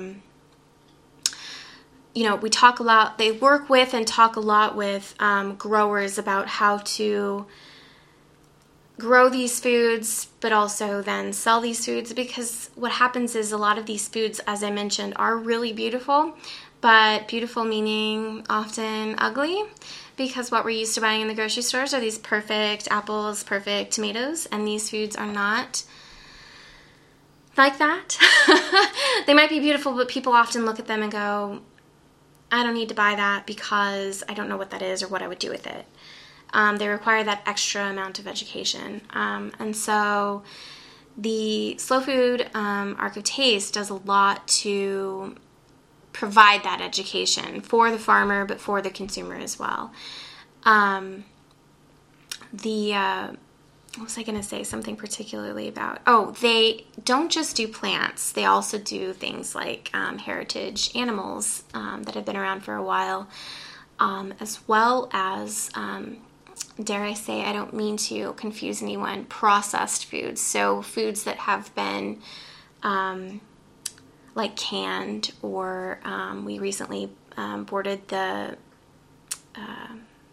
they work with and talk a lot with growers about how to grow these foods, but also then sell these foods, because what happens is a lot of these foods, as I mentioned, are really beautiful, but beautiful meaning often ugly, because what we're used to buying in the grocery stores are these perfect apples, perfect tomatoes, and these foods are not like that. They might be beautiful, but people often look at them and go, I don't need to buy that because I don't know what that is or what I would do with it. They require that extra amount of education. And so the Slow Food Ark of Taste does a lot to provide that education for the farmer, but for the consumer as well. What was I going to say? Something particularly about, they don't just do plants. They also do things like heritage animals that have been around for a while, as well as, dare I say, I don't mean to confuse anyone, processed foods. So foods that have been like canned, or we recently boarded the, I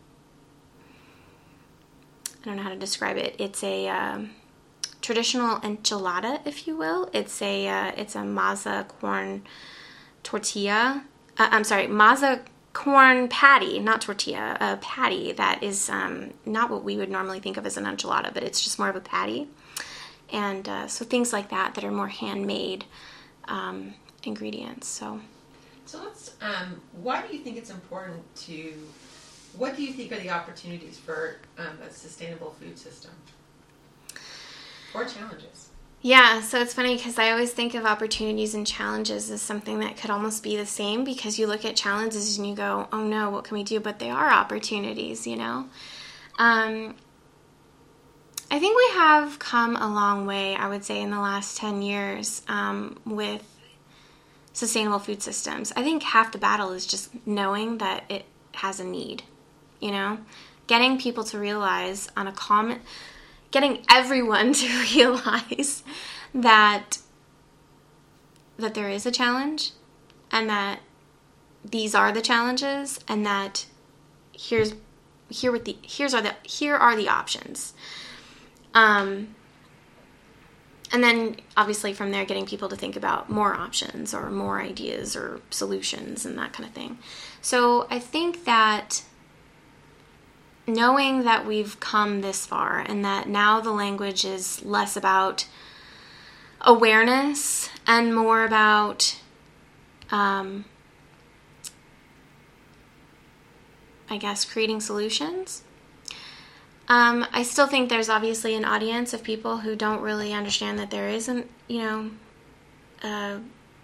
don't know how to describe it. It's a traditional enchilada, if you will. It's a maza corn tortilla. Maza corn patty, not tortilla, a patty that is not what we would normally think of as an enchilada, but it's just more of a patty. And so things like that are more handmade ingredients. So let's, why do you think it's important what do you think are the opportunities for a sustainable food system? Or challenges? Yeah, so it's funny because I always think of opportunities and challenges as something that could almost be the same, because you look at challenges and you go, oh no, what can we do? But they are opportunities, you know? I think we have come a long way, I would say, in the last 10 years with sustainable food systems. I think half the battle is just knowing that it has a need, you know? Getting people to realize getting everyone to realize that there is a challenge, and that these are the challenges, and that here are the options. And then obviously from there getting people to think about more options or more ideas or solutions and that kind of thing. So I think that knowing that we've come this far, and that now the language is less about awareness and more about, I guess, creating solutions. I still think there's obviously an audience of people who don't really understand that there isn't, a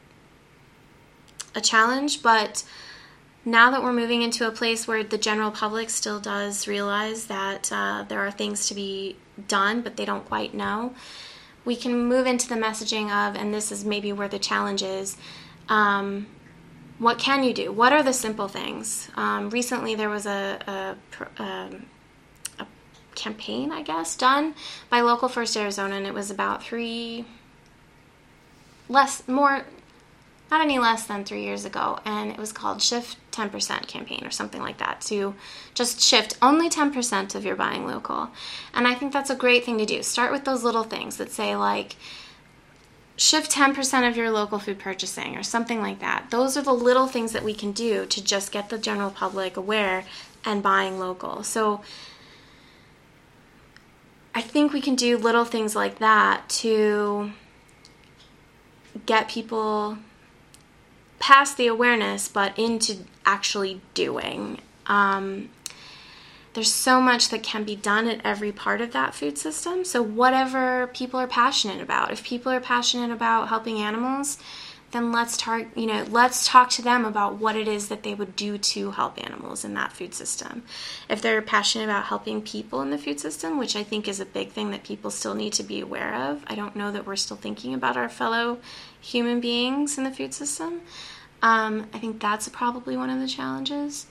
challenge, but now that we're moving into a place where the general public still does realize that there are things to be done, but they don't quite know, we can move into the messaging of, and this is maybe where the challenge is, what can you do? What are the simple things? Recently there was a campaign, I guess, done by Local First Arizona, and it was about not any less than 3 years ago, and it was called Shift 10% campaign or something like that, to just shift only 10% of your buying local. And I think that's a great thing to do. Start with those little things that say, like, shift 10% of your local food purchasing or something like that. Those are the little things that we can do to just get the general public aware and buying local. So I think we can do little things like that to get people past the awareness, but into actually doing. There's so much that can be done at every part of that food system. So whatever people are passionate about, if people are passionate about helping animals, then let's talk to them about what it is that they would do to help animals in that food system. If they're passionate about helping people in the food system, which I think is a big thing that people still need to be aware of. I don't know that we're still thinking about our fellow human beings in the food system. I think that's probably one of the challenges.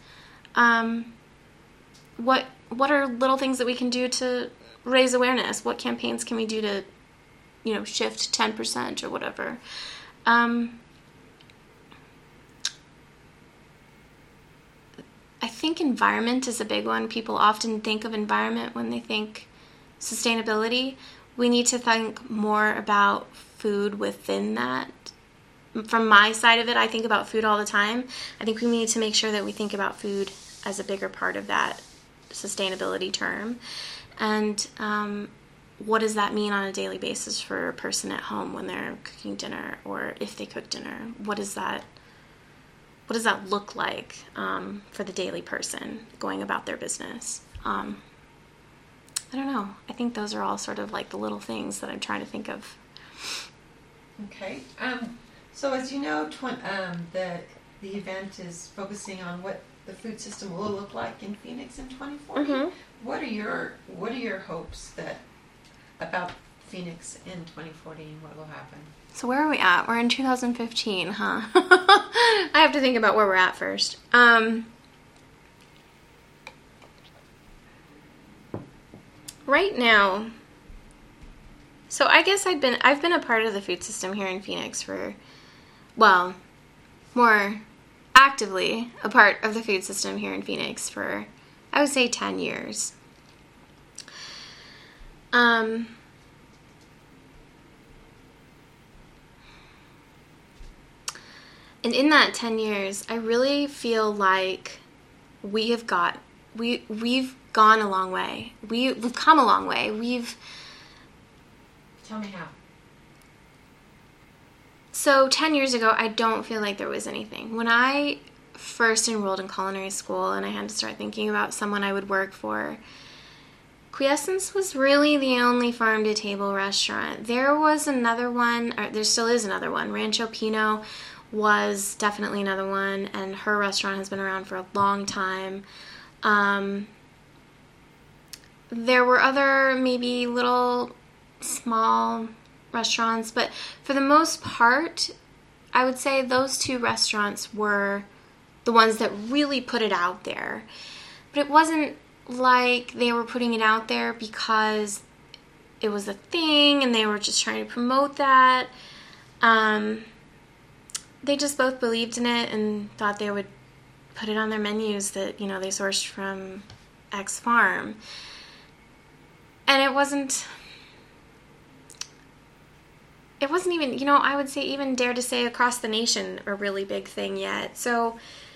What are little things that we can do to raise awareness? What campaigns can we do to, shift 10% or whatever? I think environment is a big one. People often think of environment when they think sustainability. We need to think more about food within that. From my side of it, I think about food all the time. I think we need to make sure that we think about food as a bigger part of that sustainability term. And what does that mean on a daily basis for a person at home when they're cooking dinner, or if they cook dinner? What does that look like for the daily person going about their business? I don't know. I think those are all sort of like the little things that I'm trying to think of. Okay. So as you know, the event is focusing on what the food system will look like in Phoenix in 2040. Mm-hmm. What are your hopes about Phoenix in 2040 and what will happen? So where are we at? We're in 2015, huh? I have to think about where we're at first. Right now, so I guess I've been a part of the food system here in Phoenix for, well, more actively a part of the food system here in Phoenix for, I would say, 10 years. And in that 10 years, I really feel like we've gone a long way. We've come a long way. Tell me how. So 10 years ago, I don't feel like there was anything. When I first enrolled in culinary school and I had to start thinking about someone I would work for, Quiescence was really the only farm-to-table restaurant. There was another one, or there still is another one. Rancho Pino was definitely another one, and her restaurant has been around for a long time. There were other maybe little small restaurants, but for the most part, I would say those two restaurants were the ones that really put it out there. But it wasn't like they were putting it out there because it was a thing and they were just trying to promote that. They just both believed in it and thought they would put it on their menus that, they sourced from X farm. And it wasn't even, I would say even dare to say across the nation a really big thing yet. So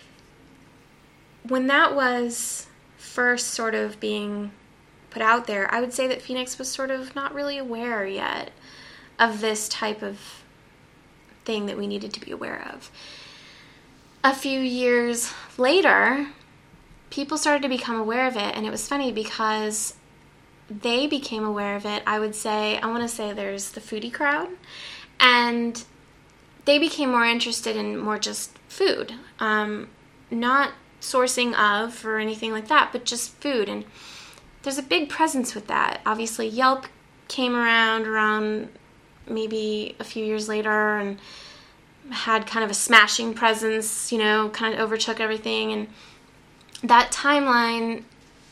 when that was first sort of being put out there, I would say that Phoenix was sort of not really aware yet of this type of thing that we needed to be aware of. A few years later, people started to become aware of it, and it was funny because they became aware of it. I want to say there's the foodie crowd, and they became more interested in more just food, not sourcing of or anything like that, but just food. And there's a big presence with that. Obviously, Yelp came around maybe a few years later and had kind of a smashing presence, kind of overtook everything. And that timeline,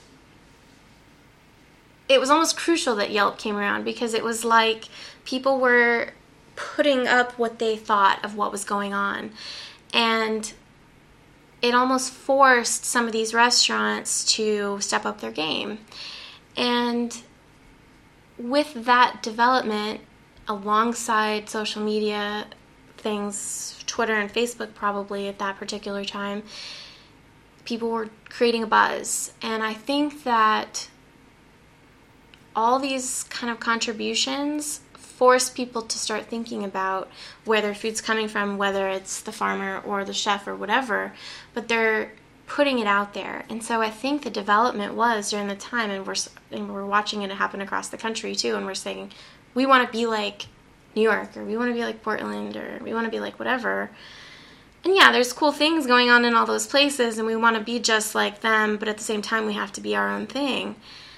it was almost crucial that Yelp came around because it was like people were putting up what they thought of what was going on. And it almost forced some of these restaurants to step up their game. And with that development, alongside social media things, Twitter and Facebook probably at that particular time, people were creating a buzz. And I think that all these kind of contributions force people to start thinking about where their food's coming from, whether it's the farmer or the chef or whatever, but they're putting it out there. And so I think the development was during the time, and we're watching it happen across the country too, and we're saying, we want to be like New York, or we want to be like Portland, or we want to be like whatever. And yeah, there's cool things going on in all those places, and we want to be just like them, but at the same time, we have to be our own thing.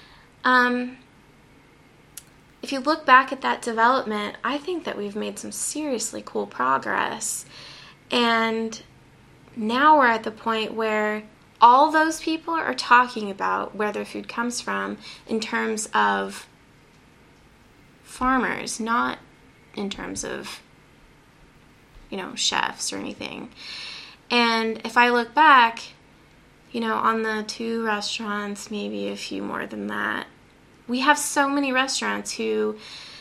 If you look back at that development, I think that we've made some seriously cool progress. And now we're at the point where all those people are talking about where their food comes from in terms of farmers, not in terms of, chefs or anything. And if I look back, on the 2 restaurants, maybe a few more than that, we have so many restaurants who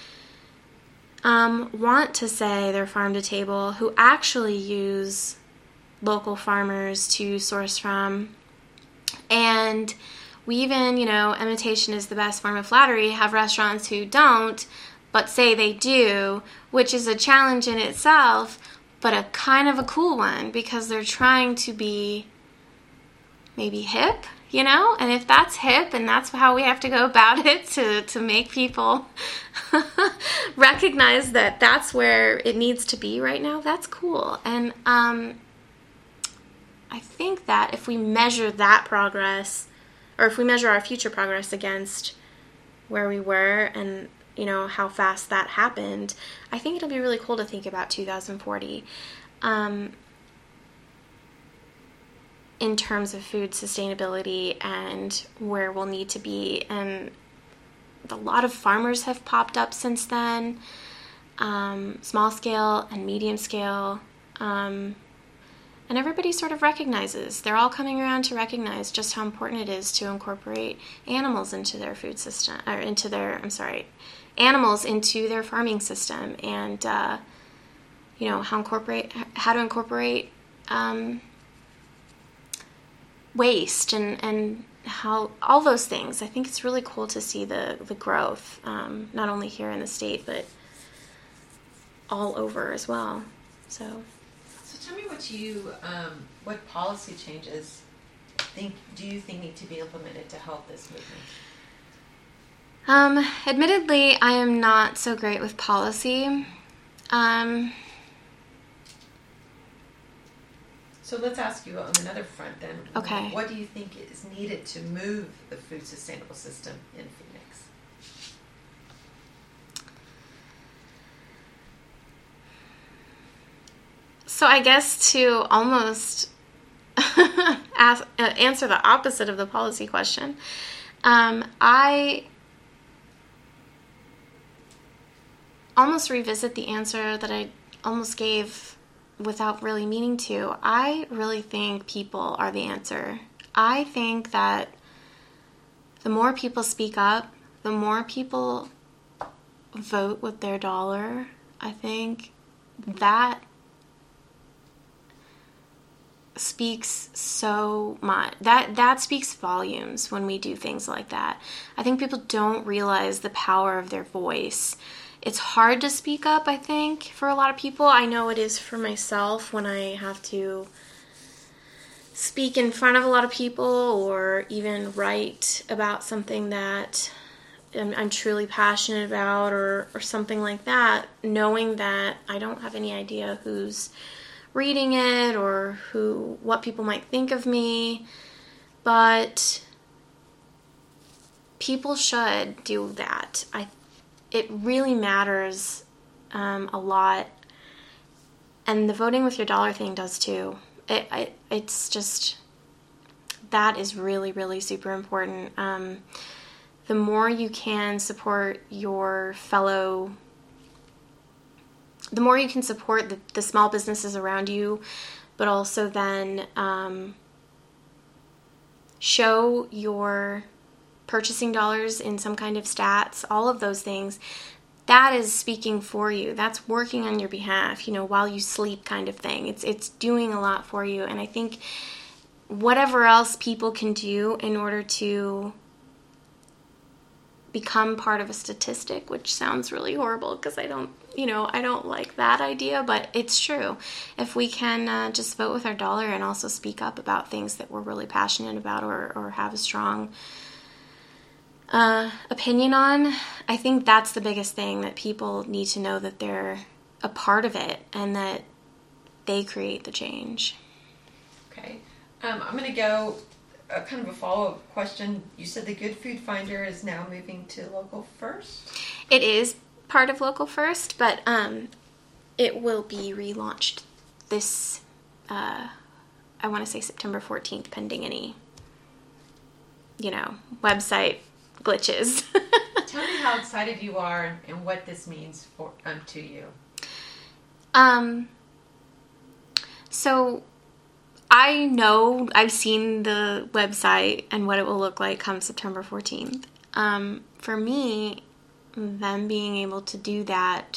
want to say they're farm to table, who actually use local farmers to source from. And we even, imitation is the best form of flattery, have restaurants who don't, but say they do, which is a challenge in itself, but a kind of a cool one, because they're trying to be maybe hip, and if that's hip and that's how we have to go about it to make people recognize that that's where it needs to be right now, that's cool. And I think that if we measure that progress, or if we measure our future progress against where we were and how fast that happened, I think it'll be really cool to think about 2040 in terms of food sustainability and where we'll need to be. And a lot of farmers have popped up since then, small scale and medium scale, and everybody sort of recognizes, they're all coming around to recognize just how important it is to incorporate animals into their food system, or animals into their farming system, and how to incorporate waste and how all those things. I think it's really cool to see the growth, not only here in the state, but all over as well. So tell me what policy changes do you think need to be implemented to help this movement? Admittedly, I am not so great with policy. So let's ask you on another front then. Okay. What do you think is needed to move the food sustainable system in Phoenix? So I guess to almost answer the opposite of the policy question, I almost revisit the answer that I almost gave without really meaning to. I really think people are the answer. I think that the more people speak up, the more people vote with their dollar, I think that speaks so much. That speaks volumes when we do things like that. I think people don't realize the power of their voice. It's hard to speak up, I think, for a lot of people. I know it is for myself when I have to speak in front of a lot of people or even write about something that I'm truly passionate about or something like that, knowing that I don't have any idea who's reading it or what people might think of me, but people should do that. It really matters a lot, and the voting with your dollar thing does too. It's just, that is really, really super important. The more you can support your fellow, the more you can support the small businesses around you, but also then show your purchasing dollars in some kind of stats, all of those things, that is speaking for you. That's working on your behalf, while you sleep kind of thing. It's doing a lot for you. And I think whatever else people can do in order to become part of a statistic, which sounds really horrible because I don't like that idea, but it's true. If we can just vote with our dollar and also speak up about things that we're really passionate about or have a strong opinion on, I think that's the biggest thing, that people need to know that they're a part of it and that they create the change. Okay. I'm going to go kind of a follow-up question. You said the Good Food Finder is now moving to Local First? It is part of Local First, but it will be relaunched this, I want to say September 14th, pending any, website glitches. Tell me how excited you are and what this means for to you. So I know I've seen the website and what it will look like come September 14th. For me, them being able to do that,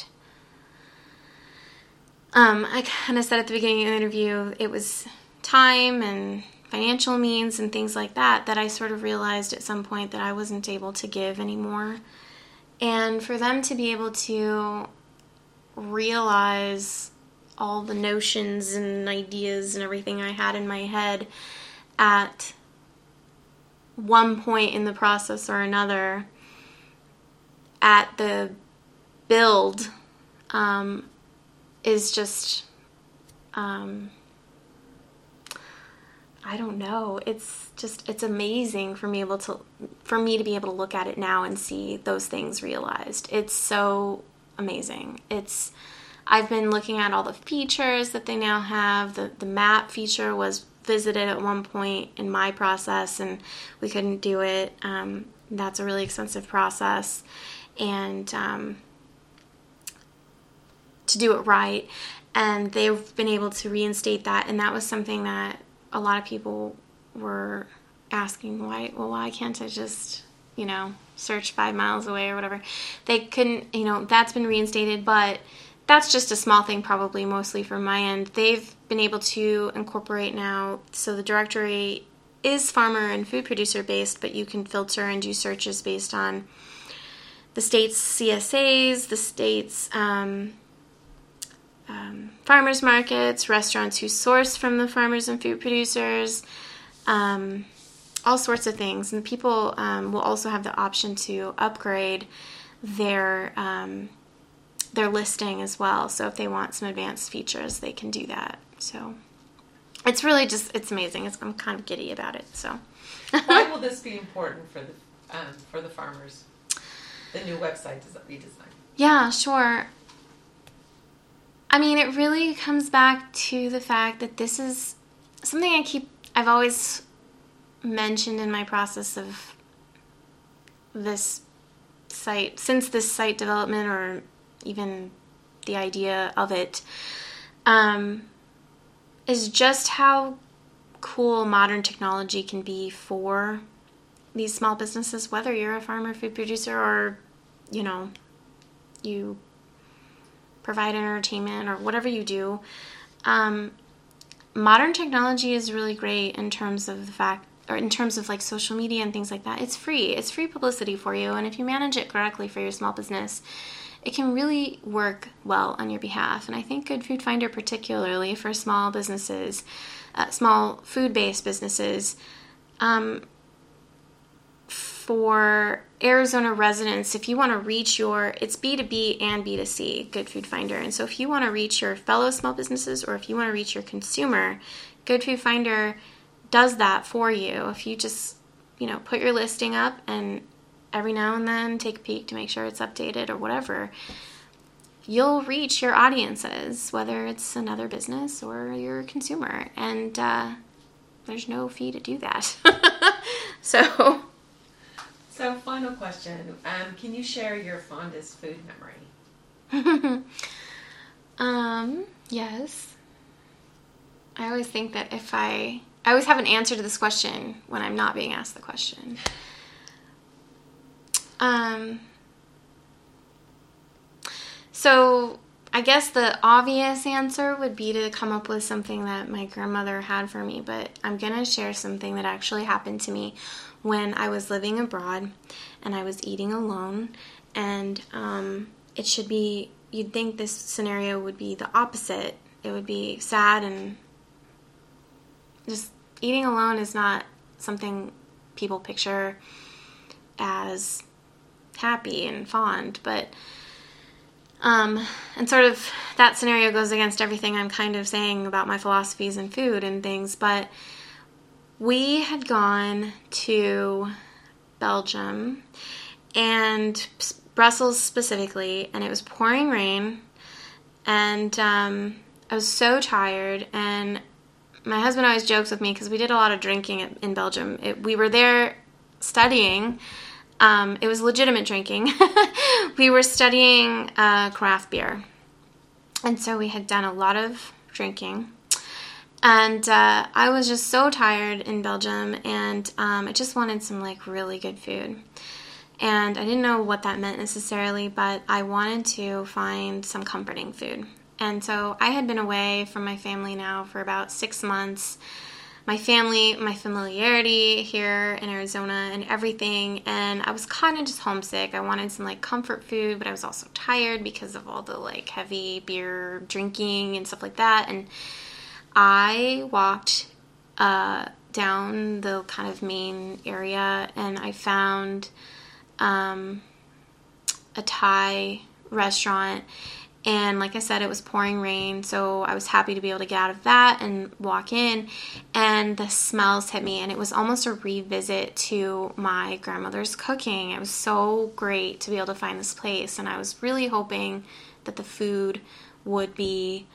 I kind of said at the beginning of the interview, it was time and financial means and things like that I sort of realized at some point that I wasn't able to give anymore. And for them to be able to realize all the notions and ideas and everything I had in my head at one point in the process or another, at the build, is just, I don't know. It's amazing for me to be able to look at it now and see those things realized. It's so amazing. I've been looking at all the features that they now have. The map feature was visited at one point in my process and we couldn't do it. That's a really expensive process. And to do it right. And they've been able to reinstate that. And that was something that a lot of people were asking, why can't I just, search 5 miles away or whatever. They couldn't, that's been reinstated, but that's just a small thing, probably mostly from my end. They've been able to incorporate now, so the directory is farmer and food producer based, but you can filter and do searches based on the state's CSAs, the state's farmers markets, restaurants who source from the farmers and food producers, all sorts of things. And people will also have the option to upgrade their listing as well. So if they want some advanced features, they can do that. So it's really it's amazing. I'm kind of giddy about it. So why will this be important for the farmers? The new website redesign. Yeah, sure. I mean, it really comes back to the fact that this is something I've always mentioned in my process of this site, since this site development or even the idea of it, is just how cool modern technology can be for these small businesses, whether you're a farmer, food producer, or, you provide entertainment or whatever you do. Modern technology is really great in terms of like social media and things like that. It's free publicity for you, and if you manage it correctly for your small business, it can really work well on your behalf. And I think Good Food Finder, particularly for small businesses, small food-based businesses, for Arizona residents, if you want to reach it's B2B and B2C, Good Food Finder. And so if you want to reach your fellow small businesses or if you want to reach your consumer, Good Food Finder does that for you. If you just, put your listing up and every now and then take a peek to make sure it's updated or whatever, you'll reach your audiences, whether it's another business or your consumer. And there's no fee to do that. So final question. Can you share your fondest food memory? Yes. I always think that I always have an answer to this question when I'm not being asked the question. So I guess the obvious answer would be to come up with something that my grandmother had for me, but I'm going to share something that actually happened to me when I was living abroad and I was eating alone. And it should be, you'd think this scenario would be the opposite. It would be sad, and just eating alone is not something people picture as happy and fond, but and sort of that scenario goes against everything I'm kind of saying about my philosophies and food and things. But we had gone to Belgium, and Brussels specifically, and it was pouring rain, and I was so tired, and my husband always jokes with me because we did a lot of drinking in Belgium. We were there studying. It was legitimate drinking. We were studying craft beer. And so we had done a lot of drinking. And I was just so tired in Belgium, and I just wanted some like really good food. And I didn't know what that meant necessarily, but I wanted to find some comforting food. And so I had been away from my family now for about 6 months. My family, my familiarity here in Arizona and everything, and I was kind of just homesick. I wanted some like comfort food, but I was also tired because of all the like heavy beer drinking and stuff like that. And I walked down the kind of main area, and I found a Thai restaurant. And like I said, it was pouring rain, so I was happy to be able to get out of that and walk in. And the smells hit me, and it was almost a revisit to my grandmother's cooking. It was so great to be able to find this place, and I was really hoping that the food would be,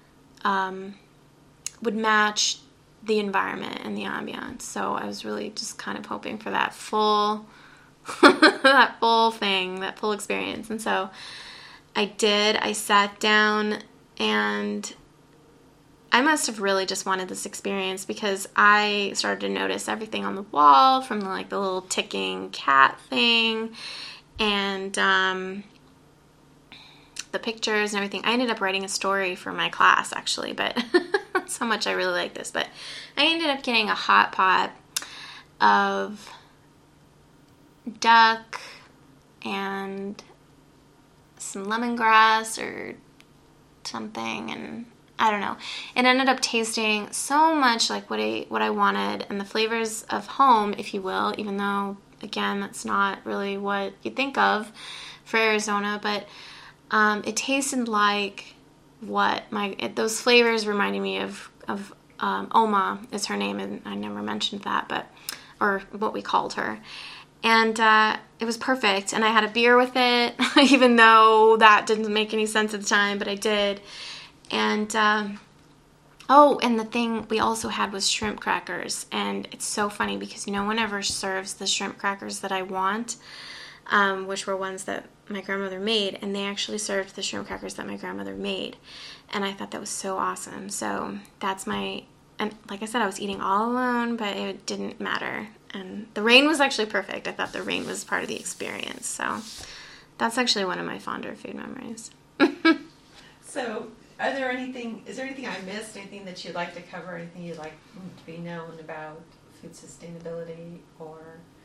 would match the environment and the ambiance. So I was really just kind of hoping for that full, that full thing, that full experience. And so I did. I sat down, and I must have really just wanted this experience because I started to notice everything on the wall, from like the little ticking cat thing and the pictures and everything. I ended up writing a story for my class actually, but that's how much I really like this. But I ended up getting a hot pot of duck and some lemongrass or something, and I don't know. It ended up tasting so much like what I wanted, and the flavors of home, if you will, even though, again, that's not really what you think of for Arizona, but it tasted like what those flavors reminded me of Oma is her name, and I never mentioned that, or what we called her. And it was perfect, and I had a beer with it, even though that didn't make any sense at the time, but I did. And, and the thing we also had was shrimp crackers, and it's so funny because no one ever serves the shrimp crackers that I want, which were ones that my grandmother made, and they actually served the shrimp crackers that my grandmother made, and I thought that was so awesome. So that's and like I said, I was eating all alone, but it didn't matter. And the rain was actually perfect. I thought the rain was part of the experience. So that's actually one of my fonder food memories. So is there anything I missed? Anything that you'd like to cover? Anything you'd like to be known about food sustainability? Or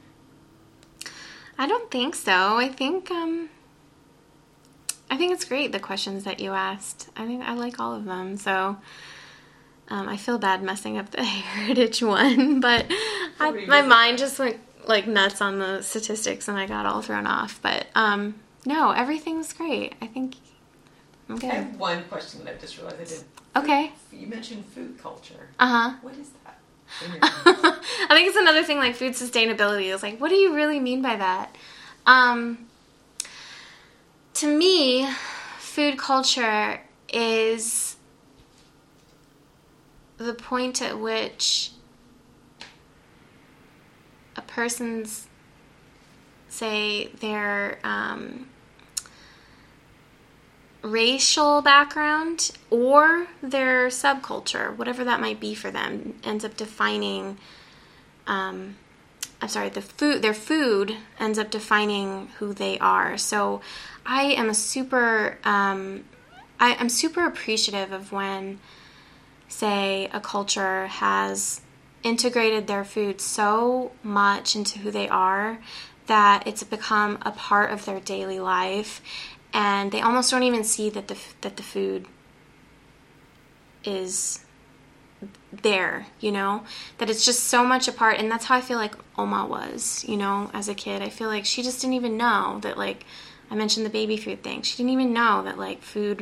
I don't think so. I think it's great, the questions that you asked. I think I like all of them. So I feel bad messing up the heritage one, but my mind just went like nuts on the statistics, and I got all thrown off. But no, everything was great. I think I'm good. I have one question that I just realized I did. Okay. You mentioned food culture. What is that? I think it's another thing like food sustainability. It's like, what do you really mean by that? To me, food culture is the point at which a person's, say, their racial background or their subculture, whatever that might be for them, ends up defining, their food ends up defining who they are. So I am a super I'm super appreciative of when, say, a culture has integrated their food so much into who they are that it's become a part of their daily life, and they almost don't even see that the food is there, that it's just so much a part. And that's how I feel like Oma was, as a kid. I feel like she just didn't even know that, like, I mentioned the baby food thing. She didn't even know that, like, food,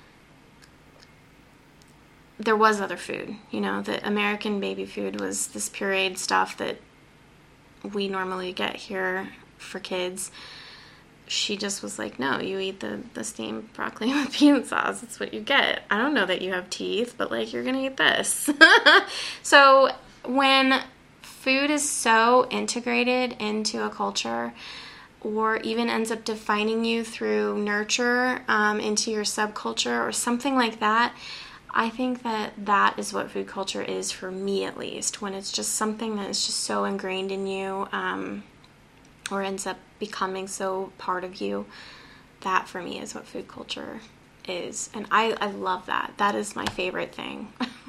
there was other food, that American baby food was this pureed stuff that we normally get here for kids. She just was like, no, you eat the steamed broccoli with peanut sauce. That's what you get. I don't know that you have teeth, but, like, you're going to eat this. So when food is so integrated into a culture, or even ends up defining you through nurture into your subculture or something like that, I think that is what food culture is for me, at least, when it's just something that is just so ingrained in you, or ends up becoming so part of you. That, for me, is what food culture is. And I love that. That is my favorite thing.